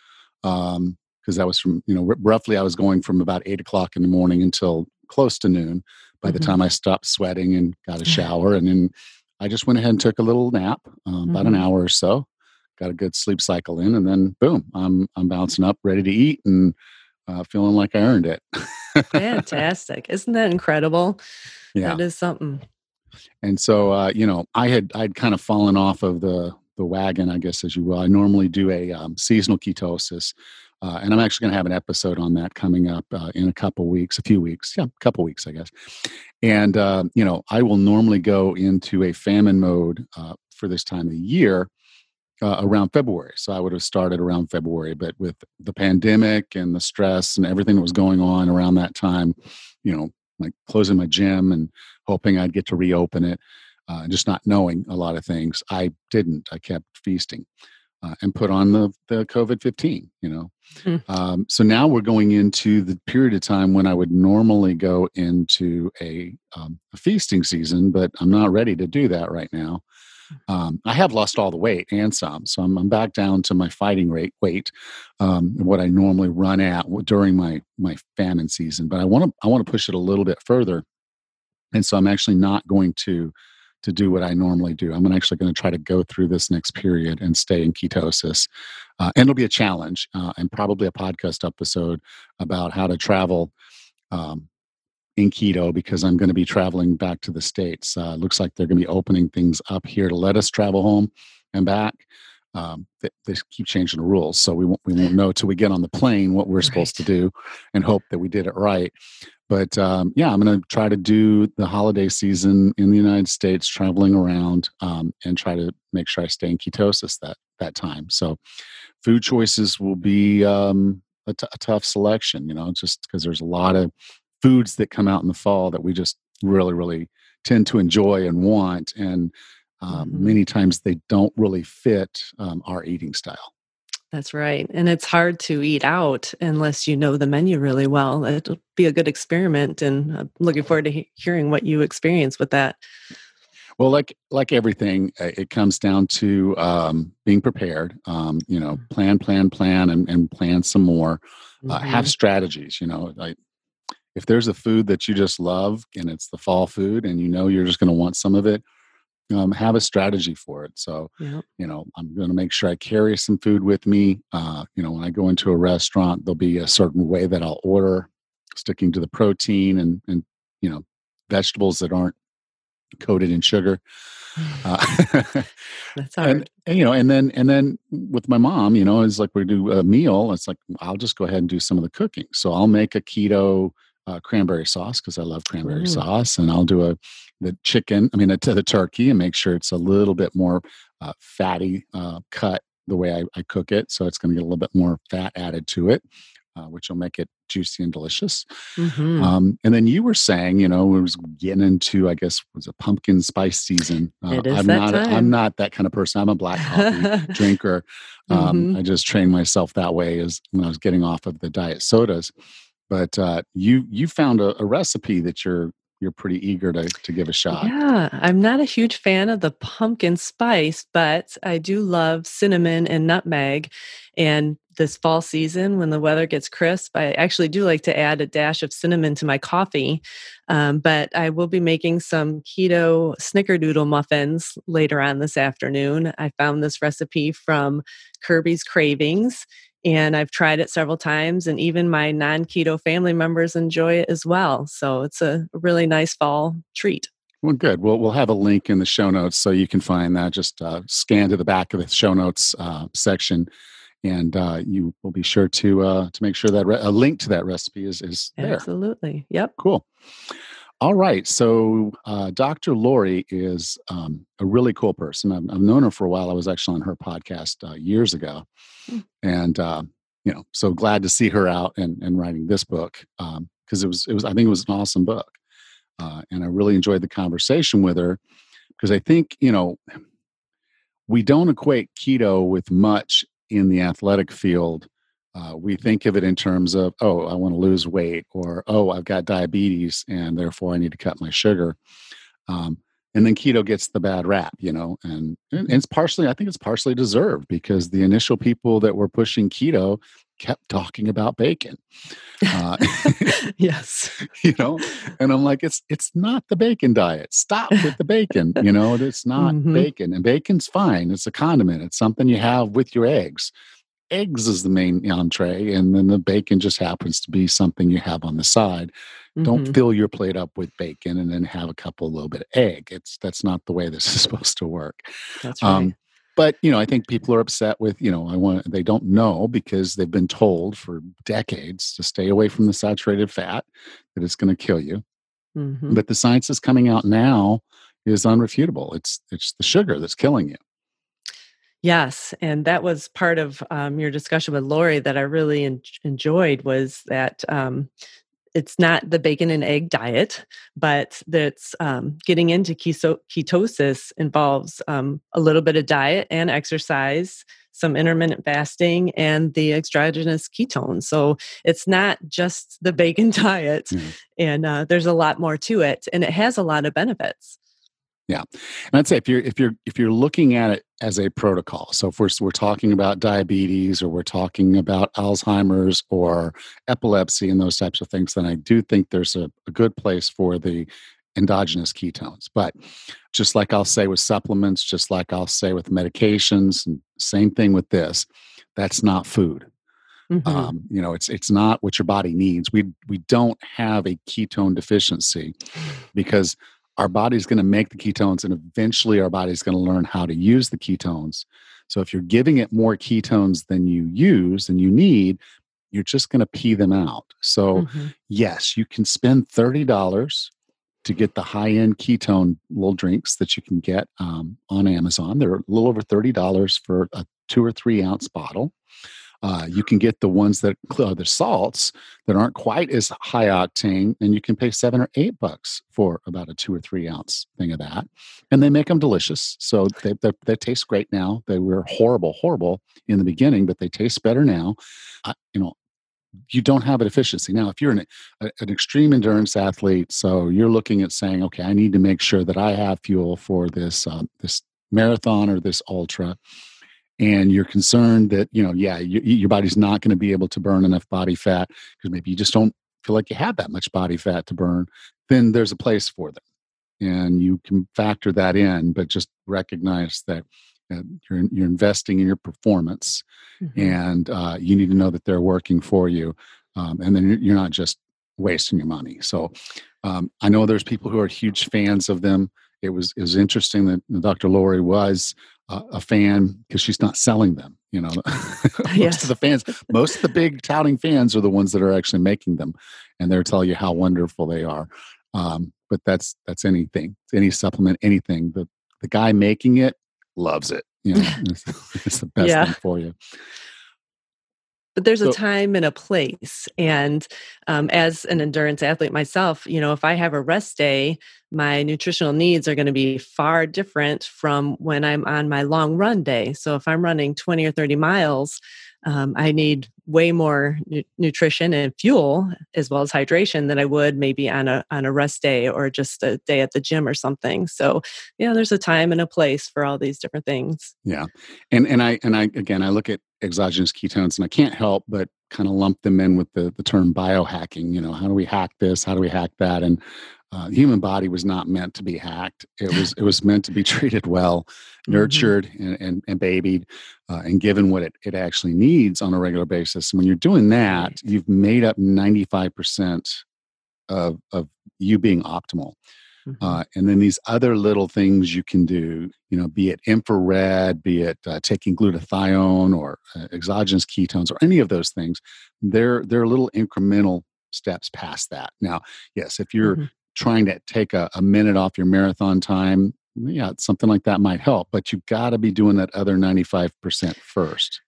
[SPEAKER 1] Um, because that was from, you know, r- roughly I was going from about eight o'clock in the morning until close to noon. By the
[SPEAKER 2] Mhm.
[SPEAKER 1] time I stopped sweating and got a shower, and then I just went ahead and took a little nap, um, about an
[SPEAKER 2] Mhm.
[SPEAKER 1] hour or so, got a good sleep cycle in, and then boom, I'm I'm bouncing up, ready to eat, and uh, feeling like I earned it.
[SPEAKER 2] Fantastic. Isn't that incredible?
[SPEAKER 1] Yeah,
[SPEAKER 2] That is something.
[SPEAKER 1] and so uh, you know, I had I'd kind of fallen off of the the wagon, I guess, as you will. I normally do a um, seasonal ketosis. Uh, and I'm actually going to have an episode on that coming up uh, in a couple weeks, a few weeks, yeah, a couple weeks, I guess. And uh, you know, I will normally go into a famine mode uh, for this time of the year uh, around February. So I would have started around February, but with the pandemic and the stress and everything that was going on around that time, you know, like closing my gym and hoping I'd get to reopen it, uh, just not knowing a lot of things, I didn't. I kept feasting uh, and put on the the COVID fifteen. You know,
[SPEAKER 2] Mm.
[SPEAKER 1] um, so now we're going into the period of time when I would normally go into a, um, a feasting season, but I'm not ready to do that right now. Um, I have lost all the weight and some, so I'm, I'm back down to my fighting rate weight, um, what I normally run at w- during my my famine season. But I want to I want to push it a little bit further, and so I'm actually not going to to do what I normally do. I'm actually going to try to go through this next period and stay in ketosis. Uh, and it'll be a challenge uh, and probably a podcast episode about how to travel um, in keto because I'm going to be traveling back to the States. Uh, looks like they're going to be opening things up here to let us travel home and back. Um, they, they keep changing the rules, so we won't, we won't know till we get on the plane what we're supposed to
[SPEAKER 2] Right.
[SPEAKER 1] do, and hope that we did it right. But um, yeah, I'm going to try to do the holiday season in the United States, traveling around, um, and try to make sure I stay in ketosis that that time. So food choices will be um, a, t- a tough selection, you know, just because there's a lot of foods that come out in the fall that we just really, really tend to enjoy and want, and um,
[SPEAKER 2] Mhm.
[SPEAKER 1] many times they don't really fit um, our eating style.
[SPEAKER 2] That's right. And it's hard to eat out unless you know the menu really well. It'll be a good experiment, and I'm looking forward to he- hearing what you experience with that.
[SPEAKER 1] Well, like like everything, uh, it comes down to um, being prepared. Um, you know, plan, plan, plan, and, and plan some more. Uh, have
[SPEAKER 2] Mm-hmm.
[SPEAKER 1] strategies. You know, like if there's a food that you just love and it's the fall food, and you know you're just going to want some of it, um, have a strategy for it. So,
[SPEAKER 2] Yeah.
[SPEAKER 1] you know, I'm going to make sure I carry some food with me. Uh, you know, when I go into a restaurant, there'll be a certain way that I'll order, sticking to the protein and and you know vegetables that aren't coated in sugar. Uh,
[SPEAKER 2] That's
[SPEAKER 1] and,
[SPEAKER 2] hard.
[SPEAKER 1] and you know, and then and then with my mom, you know, it's like we do a meal. It's like I'll just go ahead and do some of the cooking. So I'll make a keto uh, cranberry sauce because I love cranberry
[SPEAKER 2] Ooh.
[SPEAKER 1] sauce, and I'll do a the chicken. I mean, the, the turkey, and make sure it's a little bit more uh, fatty uh, cut the way I, I cook it. So it's going to get a little bit more fat added to it, uh, which will make it juicy and delicious.
[SPEAKER 2] Mm-hmm.
[SPEAKER 1] Um, and then you were saying, you know, it was getting into, I guess, was a pumpkin spice season. Uh,
[SPEAKER 2] It is
[SPEAKER 1] I'm
[SPEAKER 2] that
[SPEAKER 1] not, a, I'm
[SPEAKER 2] time.
[SPEAKER 1] not that kind of person. I'm a black coffee drinker. Um,
[SPEAKER 2] Mm-hmm.
[SPEAKER 1] I just trained myself that way as when I was getting off of the diet sodas. But uh, you, you found a, a recipe that you're, you're pretty eager to to give a shot.
[SPEAKER 2] Yeah, I'm not a huge fan of the pumpkin spice, but I do love cinnamon and nutmeg. And this fall season, when the weather gets crisp, I actually do like to add a dash of cinnamon to my coffee. Um, but I will be making some keto snickerdoodle muffins later on this afternoon. I found this recipe from Kirby's Cravings, and I've tried it several times, and even my non keto family members enjoy it as well. So it's a really nice fall treat.
[SPEAKER 1] Well, good. We'll we'll have a link in the show notes so you can find that. Just uh, scan to the back of the show notes uh, section, and uh, you will be sure to uh, to make sure that re- a link to that recipe is is there.
[SPEAKER 2] Absolutely. Yep.
[SPEAKER 1] Cool. All right. So, uh, doctor Lori is um, a really cool person. I've, I've known her for a while. I was actually on her podcast uh, years ago.
[SPEAKER 2] Mm.
[SPEAKER 1] And, uh, you know, so glad to see her out and, and writing this book. Um, cause it was, it was, I think it was an awesome book. Uh, and I really enjoyed the conversation with her because I think, you know, we don't equate keto with much in the athletic field. Uh, we think of it in terms of, oh, I want to lose weight, or, oh, I've got diabetes and therefore I need to cut my sugar. Um, and then keto gets the bad rap, you know, and, and it's partially, I think it's partially deserved because the initial people that were pushing keto kept talking about bacon. Uh,
[SPEAKER 2] yes.
[SPEAKER 1] You know, and I'm like, it's, it's not the bacon diet. Stop with the bacon. You know, it's not
[SPEAKER 2] Mhm.
[SPEAKER 1] bacon, and bacon's fine. It's a condiment. It's something you have with your eggs. Eggs is the main entree, and then the bacon just happens to be something you have on the side. Don't
[SPEAKER 2] Mhm.
[SPEAKER 1] fill your plate up with bacon and then have a couple, a little bit of egg. It's that's not the way this is supposed to work.
[SPEAKER 2] That's right.
[SPEAKER 1] Um, but you know, I think people are upset with you know, I want they don't know because they've been told for decades to stay away from the saturated fat, that it's going to kill you.
[SPEAKER 2] Mhm.
[SPEAKER 1] But the science is coming out now is unrefutable. It's it's the sugar that's killing you.
[SPEAKER 2] Yes, and that was part of um, your discussion with Lori that I really en- enjoyed was that um, it's not the bacon and egg diet, but that's um, getting into keto- ketosis involves um, a little bit of diet and exercise, some intermittent fasting, and the exogenous ketones. So it's not just the bacon diet,
[SPEAKER 1] Yeah.
[SPEAKER 2] and uh, there's a lot more to it, and it has a lot of benefits.
[SPEAKER 1] Yeah, and I'd say if you're if you're if you're looking at it as a protocol, so if we're we're talking about diabetes or we're talking about Alzheimer's or epilepsy and those types of things, then I do think there's a, a good place for the endogenous ketones. But just like I'll say with supplements, just like I'll say with medications, and same thing with this, that's not food.
[SPEAKER 2] Mhm.
[SPEAKER 1] Um, you know, it's it's not what your body needs. We we don't have a ketone deficiency because our body's going to make the ketones and eventually our body's going to learn how to use the ketones. So if you're giving it more ketones than you use and you need, you're just going to pee them out. So
[SPEAKER 2] Mhm.
[SPEAKER 1] yes, you can spend thirty dollars to get the high-end ketone little drinks that you can get um, on Amazon. They're a little over thirty dollars for a two or three ounce bottle. Uh, you can get the ones that are the salts that aren't quite as high octane, and you can pay seven or eight bucks for about a two or three ounce thing of that. And they make them delicious, so they they, they taste great now. They were horrible, horrible in the beginning, but they taste better now. Uh, you know, you don't have a deficiency now. If you're an a, an extreme endurance athlete, so you're looking at saying, okay, I need to make sure that I have fuel for this uh, this marathon or this ultra, and you're concerned that you know yeah you, your body's not going to be able to burn enough body fat because maybe you just don't feel like you have that much body fat to burn, then there's a place for them and you can factor that in, but just recognize that uh, you're, you're investing in your performance,
[SPEAKER 2] Mhm.
[SPEAKER 1] and uh, you need to know that they're working for you, um, and then you're you're not just wasting your money. So um, I know there's people who are huge fans of them. It was it was interesting that Doctor Lori was uh, a fan because she's not selling them. You know, most
[SPEAKER 2] Yes.
[SPEAKER 1] of the fans, most of the big touting fans are the ones that are actually making them, and they're telling you how wonderful they are. Um, but that's that's anything, any supplement, anything. The the guy making it loves it. You know, it's, it's the best
[SPEAKER 2] Yeah.
[SPEAKER 1] thing for you.
[SPEAKER 2] But there's a
[SPEAKER 1] So
[SPEAKER 2] time and a place. And um, as an endurance athlete myself, you know, if I have a rest day, my nutritional needs are going to be far different from when I'm on my long run day. So if I'm running twenty or thirty miles, um, I need way more nu- nutrition and fuel as well as hydration than I would maybe on a on a rest day or just a day at the gym or something. So yeah, there's a time and a place for all these different things.
[SPEAKER 1] yeah, and and I and I again I look at exogenous ketones and I can't help but kind of lump them in with the the term biohacking. You know, how do we hack this? How do we hack that? And uh, the human body was not meant to be hacked. It was it was meant to be treated well,
[SPEAKER 2] Hmm.
[SPEAKER 1] nurtured, and and, and babied, uh, and given what it, it actually needs on a regular basis. And when you're doing that,
[SPEAKER 2] Right.
[SPEAKER 1] you've made up ninety-five percent of of you being optimal.
[SPEAKER 2] Hmm.
[SPEAKER 1] Uh, and then these other little things you can do, you know, be it infrared, be it uh, taking glutathione or uh, exogenous ketones or any of those things, they're they're little incremental steps past that. Now, yes, if you're
[SPEAKER 2] Hmm.
[SPEAKER 1] trying to take a, a minute off your marathon time, yeah, something like that might help, but you've got to be doing that other ninety-five percent first.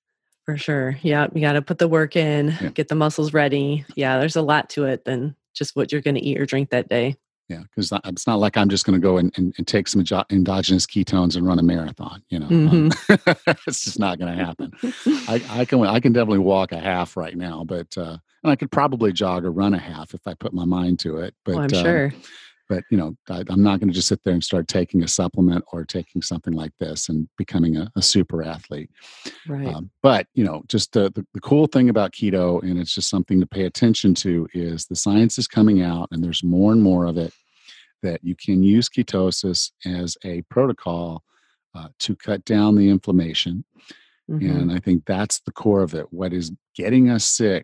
[SPEAKER 2] For sure. Yeah, you got to put the work in,
[SPEAKER 1] Yeah.
[SPEAKER 2] get the muscles ready. Yeah, there's a lot to it than just what you're going to eat or drink that day.
[SPEAKER 1] Yeah, because it's not like I'm just going to go and, and, and take some endo- endogenous ketones and run a marathon. You know, um,
[SPEAKER 2] Mm-hmm.
[SPEAKER 1] it's just not going to happen. I, I can I can definitely walk a half right now, but uh, and I could probably jog or run a half if I put my mind to it. But
[SPEAKER 2] Oh, I'm
[SPEAKER 1] um,
[SPEAKER 2] sure.
[SPEAKER 1] but you know, I, I'm not going to just sit there and start taking a supplement or taking something like this and becoming a, a super athlete.
[SPEAKER 2] Right.
[SPEAKER 1] Um, but you know, just the, the the cool thing about keto, and it's just something to pay attention to, is the science is coming out, and there's more and more of it, that you can use ketosis as a protocol uh, to cut down the inflammation.
[SPEAKER 2] Mm-hmm.
[SPEAKER 1] And I think that's the core of it. What is getting us sick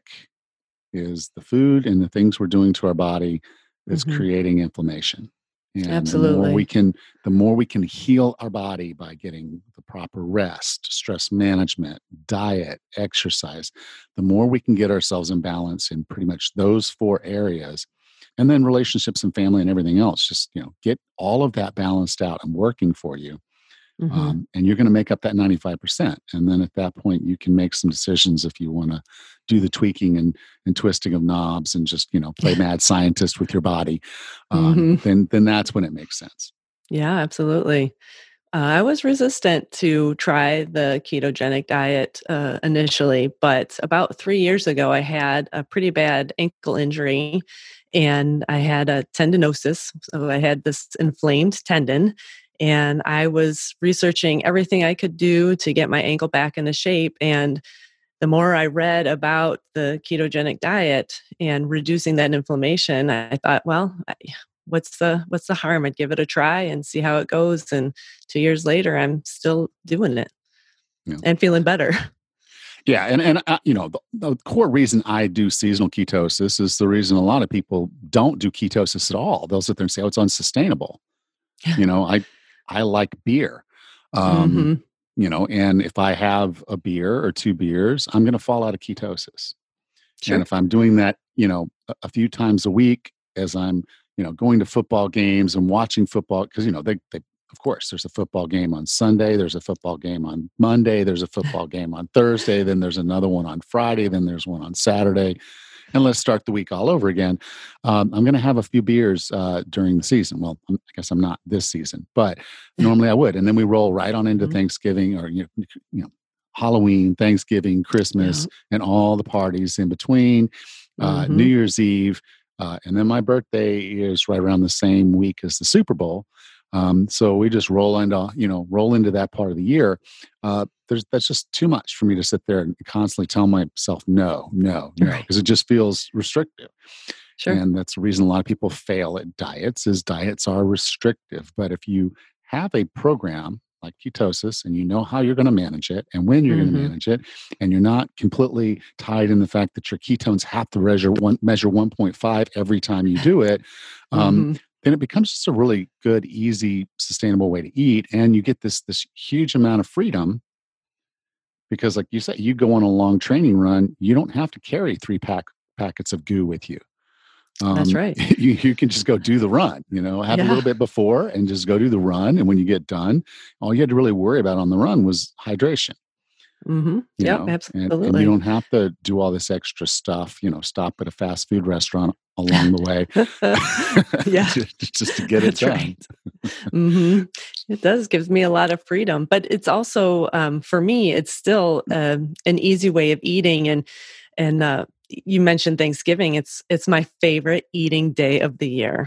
[SPEAKER 1] is the food and the things we're doing to our body is
[SPEAKER 2] Mm-hmm.
[SPEAKER 1] creating inflammation. And
[SPEAKER 2] Absolutely.
[SPEAKER 1] the more we can, the more we can heal our body by getting the proper rest, stress management, diet, exercise, the more we can get ourselves in balance in pretty much those four areas. And then relationships and family and everything else, just, you know, get all of that balanced out and working for you.
[SPEAKER 2] Mm-hmm.
[SPEAKER 1] Um, and you're going to make up that ninety-five percent. And then at that point, you can make some decisions if you want to do the tweaking and, and twisting of knobs and just, you know, play mad scientist with your body. Um,
[SPEAKER 2] Mm-hmm.
[SPEAKER 1] then, then that's when it makes sense.
[SPEAKER 2] Yeah, absolutely. Uh, I was resistant to try the ketogenic diet uh, initially, but about three years ago, I had a pretty bad ankle injury and I had a tendinosis. So I had this inflamed tendon, and I was researching everything I could do to get my ankle back into shape. And the more I read about the ketogenic diet and reducing that inflammation, I thought, well, I, what's the what's the harm? I'd give it a try and see how it goes. And two years later, I'm still doing it
[SPEAKER 1] Yeah.
[SPEAKER 2] and feeling better.
[SPEAKER 1] Yeah, and and uh, you know, the, the core reason I do seasonal ketosis is the reason a lot of people don't do ketosis at all. They'll sit there and say, "Oh, it's unsustainable." You know, I I like beer, um,
[SPEAKER 2] Mm-hmm.
[SPEAKER 1] you know, and if I have a beer or two beers, I'm going to fall out of ketosis.
[SPEAKER 2] Sure.
[SPEAKER 1] And if I'm doing that, you know, a, a few times a week, as I'm, you know, going to football games and watching football, because you know, they they of course, there's a football game on Sunday, there's a football game on Monday, there's a football game on Thursday, then there's another one on Friday, then there's one on Saturday. And let's start the week all over again. Um, I'm going to have a few beers uh, during the season. Well, I guess I'm not this season, but normally I would. And then we roll right on into
[SPEAKER 2] Mhm.
[SPEAKER 1] Thanksgiving, or you know, you know, Halloween, Thanksgiving, Christmas, and all the parties in between. Uh,
[SPEAKER 2] Mhm.
[SPEAKER 1] New Year's Eve, uh, and then my birthday is right around the same week as the Super Bowl. Um, so we just roll into, you know, roll into that part of the year. Uh, there's that's just too much for me to sit there and constantly tell myself no, no, no,
[SPEAKER 2] Right.
[SPEAKER 1] because it just feels restrictive.
[SPEAKER 2] Sure.
[SPEAKER 1] And that's the reason a lot of people fail at diets, is diets are restrictive. But if you have a program like ketosis and you know how you're going to manage it and when you're going
[SPEAKER 2] Mhm.
[SPEAKER 1] to manage it, and you're not completely tied in the fact that your ketones have to measure one measure one point five every time you do it, um,
[SPEAKER 2] Mhm.
[SPEAKER 1] then it becomes just a really good, easy, sustainable way to eat. And you get this this huge amount of freedom because, like you said, you go on a long training run, you don't have to carry three pack packets of goo with you.
[SPEAKER 2] That's
[SPEAKER 1] Um,
[SPEAKER 2] right.
[SPEAKER 1] you you can just go do the run. You know, have a
[SPEAKER 2] Yeah.
[SPEAKER 1] little bit before and just go do the run. And when you get done, all you had to really worry about on the run was hydration.
[SPEAKER 2] Mhm.
[SPEAKER 1] You
[SPEAKER 2] Yep,
[SPEAKER 1] know, and, and you
[SPEAKER 2] absolutely.
[SPEAKER 1] don't have to do all this extra stuff. You know, stop at a fast food restaurant along the way
[SPEAKER 2] Yeah,
[SPEAKER 1] just, just to get it
[SPEAKER 2] that's
[SPEAKER 1] done.
[SPEAKER 2] right. Mhm. It does gives me a lot of freedom, but it's also, um, for me, it's still, um, an easy way of eating. And and uh, you mentioned Thanksgiving. It's it's my favorite eating day of the year.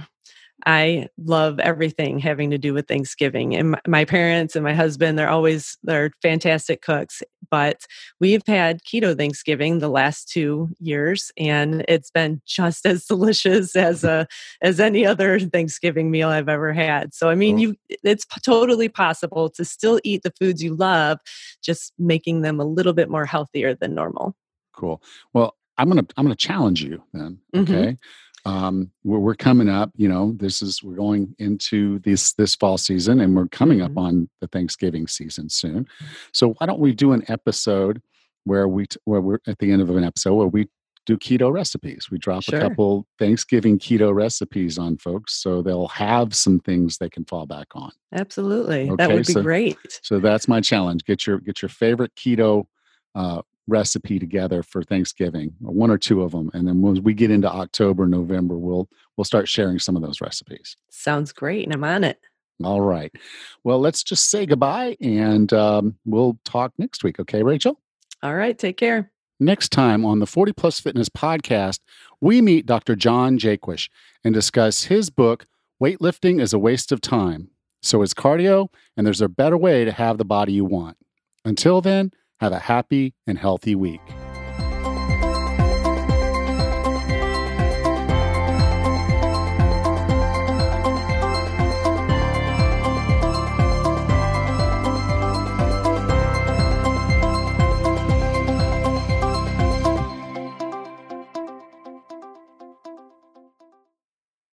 [SPEAKER 2] I love everything having to do with Thanksgiving. And my, my parents and my husband, they're always they're fantastic cooks. But we've had keto Thanksgiving the last two years, and it's been just as delicious as a as any other Thanksgiving meal I've ever had. So I mean,
[SPEAKER 1] Cool.
[SPEAKER 2] you it's p- totally possible to still eat the foods you love, just making them a little bit more healthier than normal.
[SPEAKER 1] Cool. Well, I'm gonna I'm gonna challenge you then.
[SPEAKER 2] Hmm.
[SPEAKER 1] Okay. Um, we're, we're coming up. You know, this is we're going into this this fall season, and we're coming up
[SPEAKER 2] Hmm.
[SPEAKER 1] on the Thanksgiving season soon. So why don't we do an episode where we t- where we're at the end of an episode where we do keto recipes. We drop a
[SPEAKER 2] Sure.
[SPEAKER 1] couple Thanksgiving keto recipes on folks, so they'll have some things they can fall back on.
[SPEAKER 2] Absolutely. That
[SPEAKER 1] Okay,
[SPEAKER 2] would be
[SPEAKER 1] so
[SPEAKER 2] great.
[SPEAKER 1] so that's my challenge. Get your get your favorite keto uh, recipe together for Thanksgiving, one or two of them. And then when we get into October, November, we'll we'll start sharing some of those recipes.
[SPEAKER 2] Sounds great. And I'm on it.
[SPEAKER 1] All right. Well, let's just say goodbye and um, we'll talk next week. Okay, Rachel?
[SPEAKER 2] All right. Take care.
[SPEAKER 1] Next time on the forty Plus Fitness podcast, we meet Doctor John Jaquish and discuss his book, Weightlifting is a Waste of Time. So is cardio, and there's a better way to have the body you want. Until then, have a happy and healthy week.